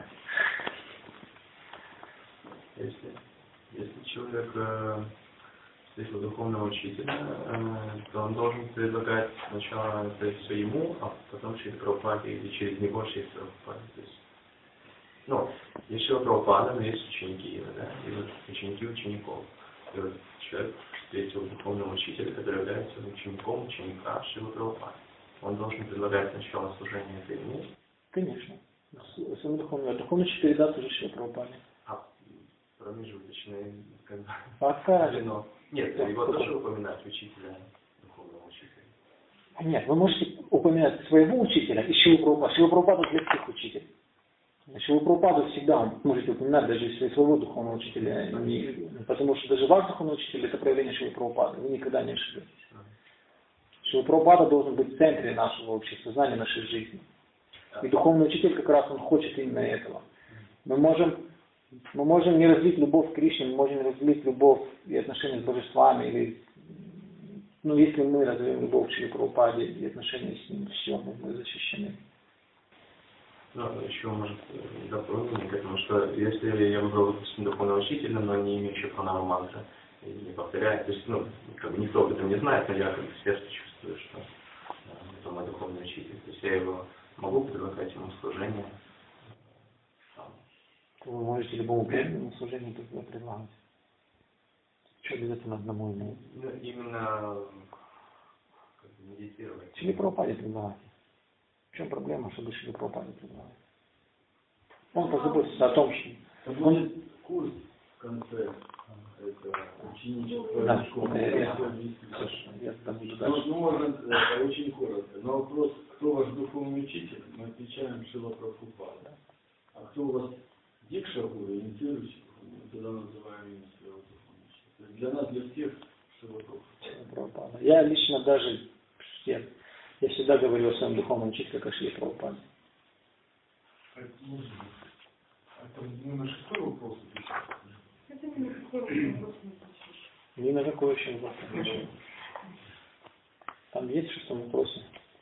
Если, если человек э, встретил духовного учителя, э, то он должен предлагать сначала это все ему, а потом через Прабхупаде или через него через Прабхупаде. То есть, ну, есть Шрила Прабхупада, но есть ученики его, да, и вот ученики учеников. И вот человек встретил духовного учителя, который является учеником ученика Шрилы Прабхупады. Он должен предлагать сначала служение это ему. Конечно. Духовный, духовный учитель передаст уже Шриле Прабхупаде. Промежуточные, как бы, Пока. звено. Нет, его тоже упоминать учителя, духовного учителя. Нет, вы можете упоминать своего учителя и Шрилу Прабхупаду. Шрила Прабхупада для всех учителей. Шрилу Прабхупаду всегда можете упоминать даже если своего духовного учителя. Не, потому что даже ваш духовный учитель это проявление Шрилы Прабхупады. Вы никогда не ошибетесь. Шрила Прабхупада должен быть в центре нашего общества, знания нашей жизни. И духовный учитель как раз он хочет именно этого. Мы можем Мы можем не развить любовь к Кришне, мы можем развить любовь и отношения с божествами, или, ну, если мы развьем любовь к Шриле Прабхупаде и отношения с ним, все, мы защищены. Ну, еще, может, дополнение к этому, что если я выбрал, допустим, духовного учителя, но не имеющего пранамы мантры, и не повторяет, то есть, ну, как бы никто об этом не знает, но я как бы в сердце чувствую, что это мой духовный учитель. То есть я его могу предлагать ему служение. Вы можете любому преданному служению предлагать. Что обязательно одному ему? Ну, именно как бы медитировать. Шриле Прабхупаде предлагать. В чем проблема, чтобы Шриле Прабхупаде предлагать? Он позаботится о том, что... Будет курс в конце, это ученичество. Да, я, я, я там буду дальше. Ну, можно это очень коротко. На вопрос, кто ваш духовный учитель, мы отвечаем Шрила Прабхупада. А кто у вас Дикша Гуру, инициирующий, мы тогда называем имя своего духовного учителя. Для нас, для всех, Шрила Прабхупада. Я лично даже, я, я всегда говорю о своем духовном учителе, как о Шриле Прабхупаде. Это не на шестой вопрос отвечать? Это не на какой вопрос не отвечаешь. Ни на какой еще вопрос не отвечаю. Там есть в шестом вопросе.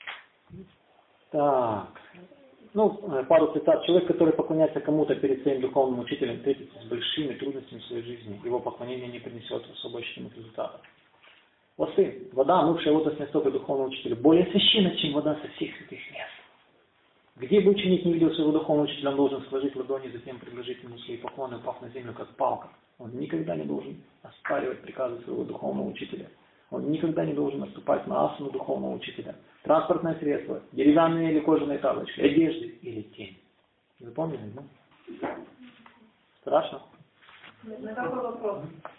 Так. Ну, пару цитат. Человек, который поклоняется кому-то перед своим духовным учителем, встретится с большими трудностями в своей жизни. Его поклонение не принесет особо ощутимых результатов. Вот ты, вода, омывшая лотос настолько духовного учителя, более священна, чем вода со всех святых мест. Где бы ученик не видел своего духовного учителя, он должен сложить ладони, затем предложить ему свои поклоны, упав на землю, как палка. Он никогда не должен оспаривать приказы своего духовного учителя. Он никогда не должен наступать на асану духовного учителя. Транспортное средство, деревянные или кожаные таблички, одежды или тень. Запомнили, да? Страшно? На какой вопрос?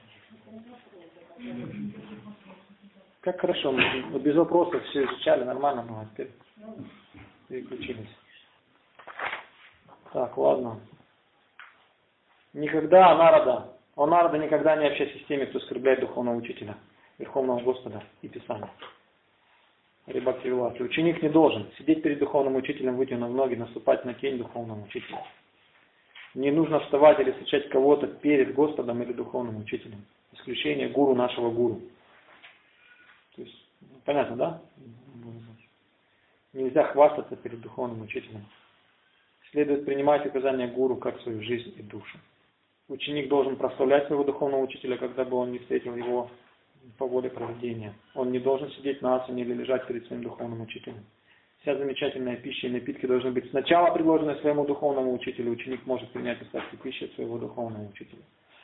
Как хорошо, мы без вопросов все изучали, нормально, ну, а теперь переключились. Так, ладно. Никогда Нарада, о Нарада никогда не общайся с теми, кто оскорбляет духовного учителя, Верховного Господа и Писания. Рибакти Вилаки. Ученик не должен сидеть перед духовным учителем, вытянув ноги, наступать на тень духовного учителя. Не нужно вставать или встречать кого-то перед Господом или духовным учителем. Исключение гуру нашего гуру. То есть, понятно, да? Нельзя хвастаться перед духовным учителем. Следует принимать указания гуру как свою жизнь и душу. Ученик должен прославлять своего духовного учителя, когда бы он не встретил его по воле провидения. Он не должен сидеть на асане или лежать перед своим духовным учителем. Вся замечательная пища и напитки должны быть сначала предложены своему духовному учителю. Ученик может принять остатки пищи от своего духовного учителя.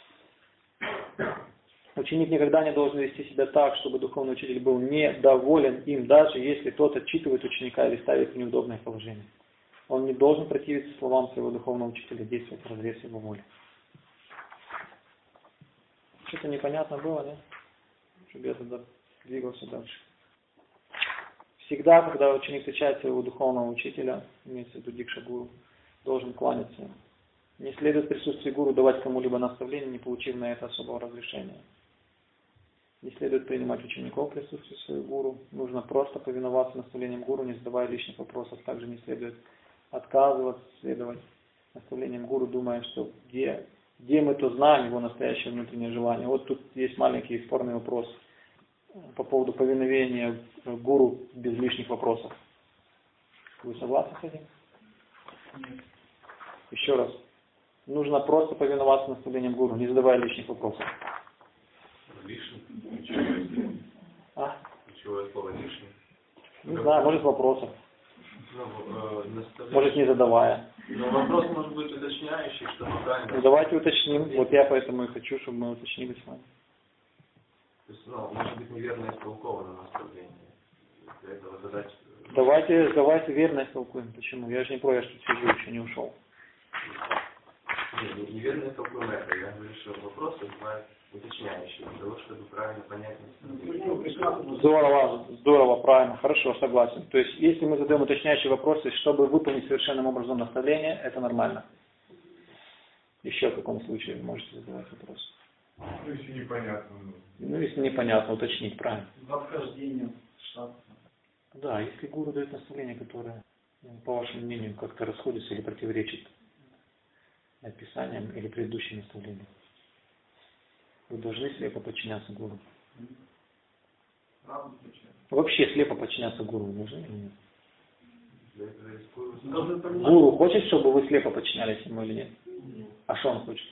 Ученик никогда не должен вести себя так, чтобы духовный учитель был недоволен им, даже если тот отчитывает ученика или ставит в неудобное положение. Он не должен противиться словам своего духовного учителя, действовать в разрез его воли. Что-то непонятно было, да? чтобы я тогда двигался дальше. Всегда, когда ученик встречает своего духовного учителя, имеется в виду дикша-гуру, должен кланяться. Не следует в присутствии гуру давать кому-либо наставление, не получив на это особого разрешения. Не следует принимать учеников в присутствии своего гуру. Нужно просто повиноваться наставлениям гуру, не задавая лишних вопросов. Также не следует отказываться, следовать наставлениям гуру, думая, что где, где мы то знаем его настоящее внутреннее желание. Вот тут есть маленький спорный вопрос по поводу повиновения гуру без лишних вопросов. Вы согласны с этим? Нет. Еще раз. Нужно просто повиноваться наставлениям гуру, не задавая лишних вопросов. Лишний? Ключевое, А? ключевое слово лишний. Не знаю, может вопросов. Ну, э, наставление. Может не задавая. Но вопрос может быть уточняющий, чтобы правильно. Ну давайте уточним. Вот я поэтому и хочу, чтобы мы уточнили с вами. То есть, ну, может быть неверно истолковано наставление. Для этого задать... Давайте, давайте верно истолкуем. Почему? Я же не про, я что сижу, еще не ушел. Не, неверно истолкуем это. Я говорю, что вопросы бывают уточняющие, для того, чтобы правильно понять наставление. Здорово, здорово, правильно, хорошо, согласен. То есть, если мы задаем уточняющие вопросы, чтобы выполнить совершенным образом наставление, это нормально. Еще в каком случае вы можете задавать вопрос? Ну, если непонятно. Ну, если непонятно, уточнить, правильно. В обхождении шатства. Да, если гуру дает наставление, которое, по вашему мнению, как-то расходится или противоречит описаниям или предыдущим наставлениям, вы должны слепо подчиняться гуру. Вообще слепо подчиняться гуру вы должны или нет? Гуру хочет, чтобы вы слепо подчинялись ему или нет? А что он хочет?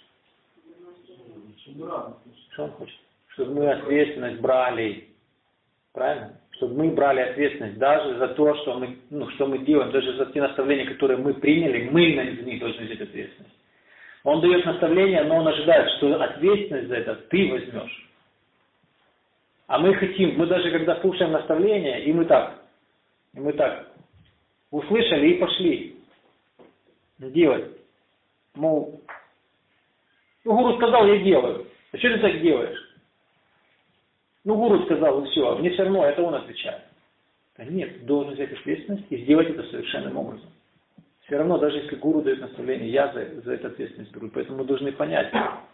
Что он хочет? Чтобы мы ответственность брали. Правильно? Чтобы мы брали ответственность даже за то, что мы, ну, что мы делаем, даже за те наставления, которые мы приняли, мы на них должны взять ответственность. Он дает наставление, но он ожидает, что ответственность за это ты возьмешь. А мы хотим, мы даже когда слушаем наставление, и мы так, и мы так услышали и пошли делать. Мол, ну гуру сказал, я делаю. А что ты так делаешь? Ну гуру сказал, и все, мне все равно, это он отвечает. Да нет, ты должен взять ответственность и сделать это совершенным образом. Все равно, даже если гуру дает наставление, я за, за это ответственность беру. Поэтому мы должны понять,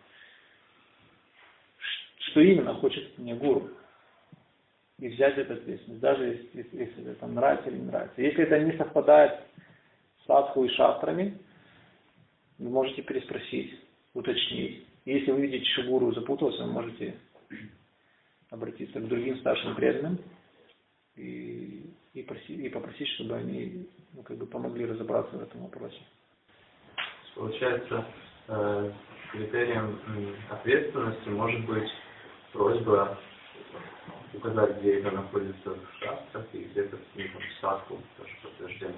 что именно хочет мне гуру. И взять эту ответственность, даже если, если, если это нравится или не нравится. Если это не совпадает с садху и шастрами, вы можете переспросить, уточнить. Если вы видите, что гуру запутался, вы можете обратиться к другим старшим преданным и, и, просить, и попросить, чтобы они, ну, как бы помогли разобраться в этом вопросе. Получается, э, критерием ответственности может быть просьба указать, где это находится в шастрах, и где-то в садху, тоже подтверждено.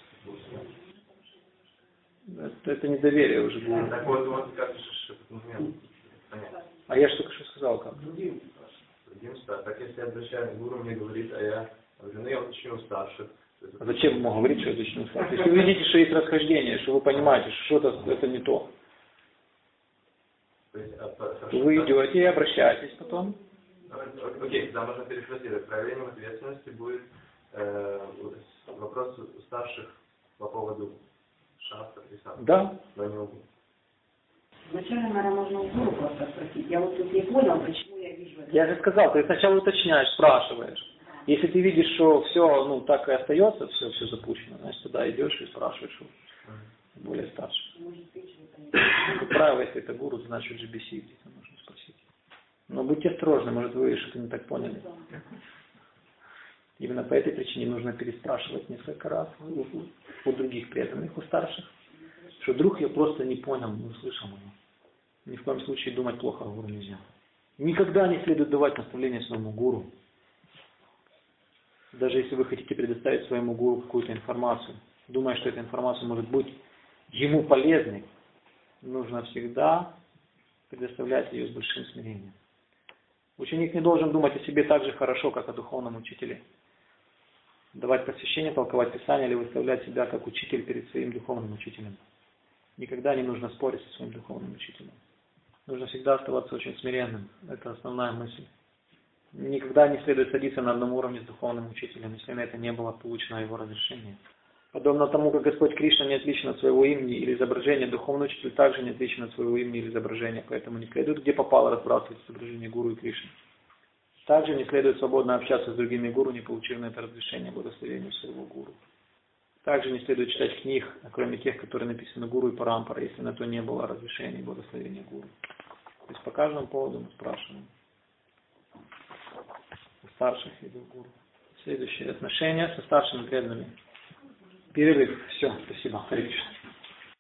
Это, это недоверие уже гуру. Так вот, вот как же этот момент понять? А я же только что сказал, как? Другим старшим. Так если обращаюсь, гуру мне говорит, а я говорю, ну я уточню старших. А зачем ему говорить, что я уточню старших? Если вы видите, что есть расхождение, что вы понимаете, что что-то это не то, то, есть, а, то вы идете и обращаетесь потом. Окей, тогда можно перефразировать. Проявлением ответственности будет э, вопрос у старших по поводу шастр и садху. Да. Но не могу. Вначале, наверное, можно у гуру просто спросить. Я вот тут не понял, почему я вижу это. Я же сказал, ты сначала уточняешь, спрашиваешь. Если ты видишь, что все, ну, так и остается, все, все запущено, значит, туда идешь и спрашиваешь у более старших. Как правило, если это гуру, значит, же беседе, нужно спросить. Но будьте осторожны, может, вы что-то не так поняли. Именно по этой причине нужно переспрашивать несколько раз у, у других преданных, у старших, что вдруг я просто не понял, не услышал его. Ни в коем случае думать плохо о гуру нельзя. Никогда не следует давать наставление своему гуру. Даже если вы хотите предоставить своему гуру какую-то информацию, думая, что эта информация может быть ему полезной, нужно всегда предоставлять ее с большим смирением. Ученик не должен думать о себе так же хорошо, как о духовном учителе. Давать посвящение, толковать Писание или выставлять себя как учитель перед своим духовным учителем. Никогда не нужно спорить со своим духовным учителем. Нужно всегда оставаться очень смиренным. Это основная мысль. Никогда не следует садиться на одном уровне с духовным учителем, если на это не было получено его разрешение. Подобно тому, как Господь Кришна не отличен от своего имени или изображения, духовный учитель также не отличен от своего имени или изображения, поэтому не следует где попало разбрасывать изображение гуру и Кришны. Также не следует свободно общаться с другими гуру, не получив на это разрешение благословения своего гуру. Также не следует читать книг, кроме тех, которые написаны гуру и парампара, если на то не было разрешения и благословения гуру. То есть по каждому поводу мы спрашиваем у старших видов гуру. Следующее. Отношения со старшими преданными. Перерыв. Все. Спасибо. Харе Кришна.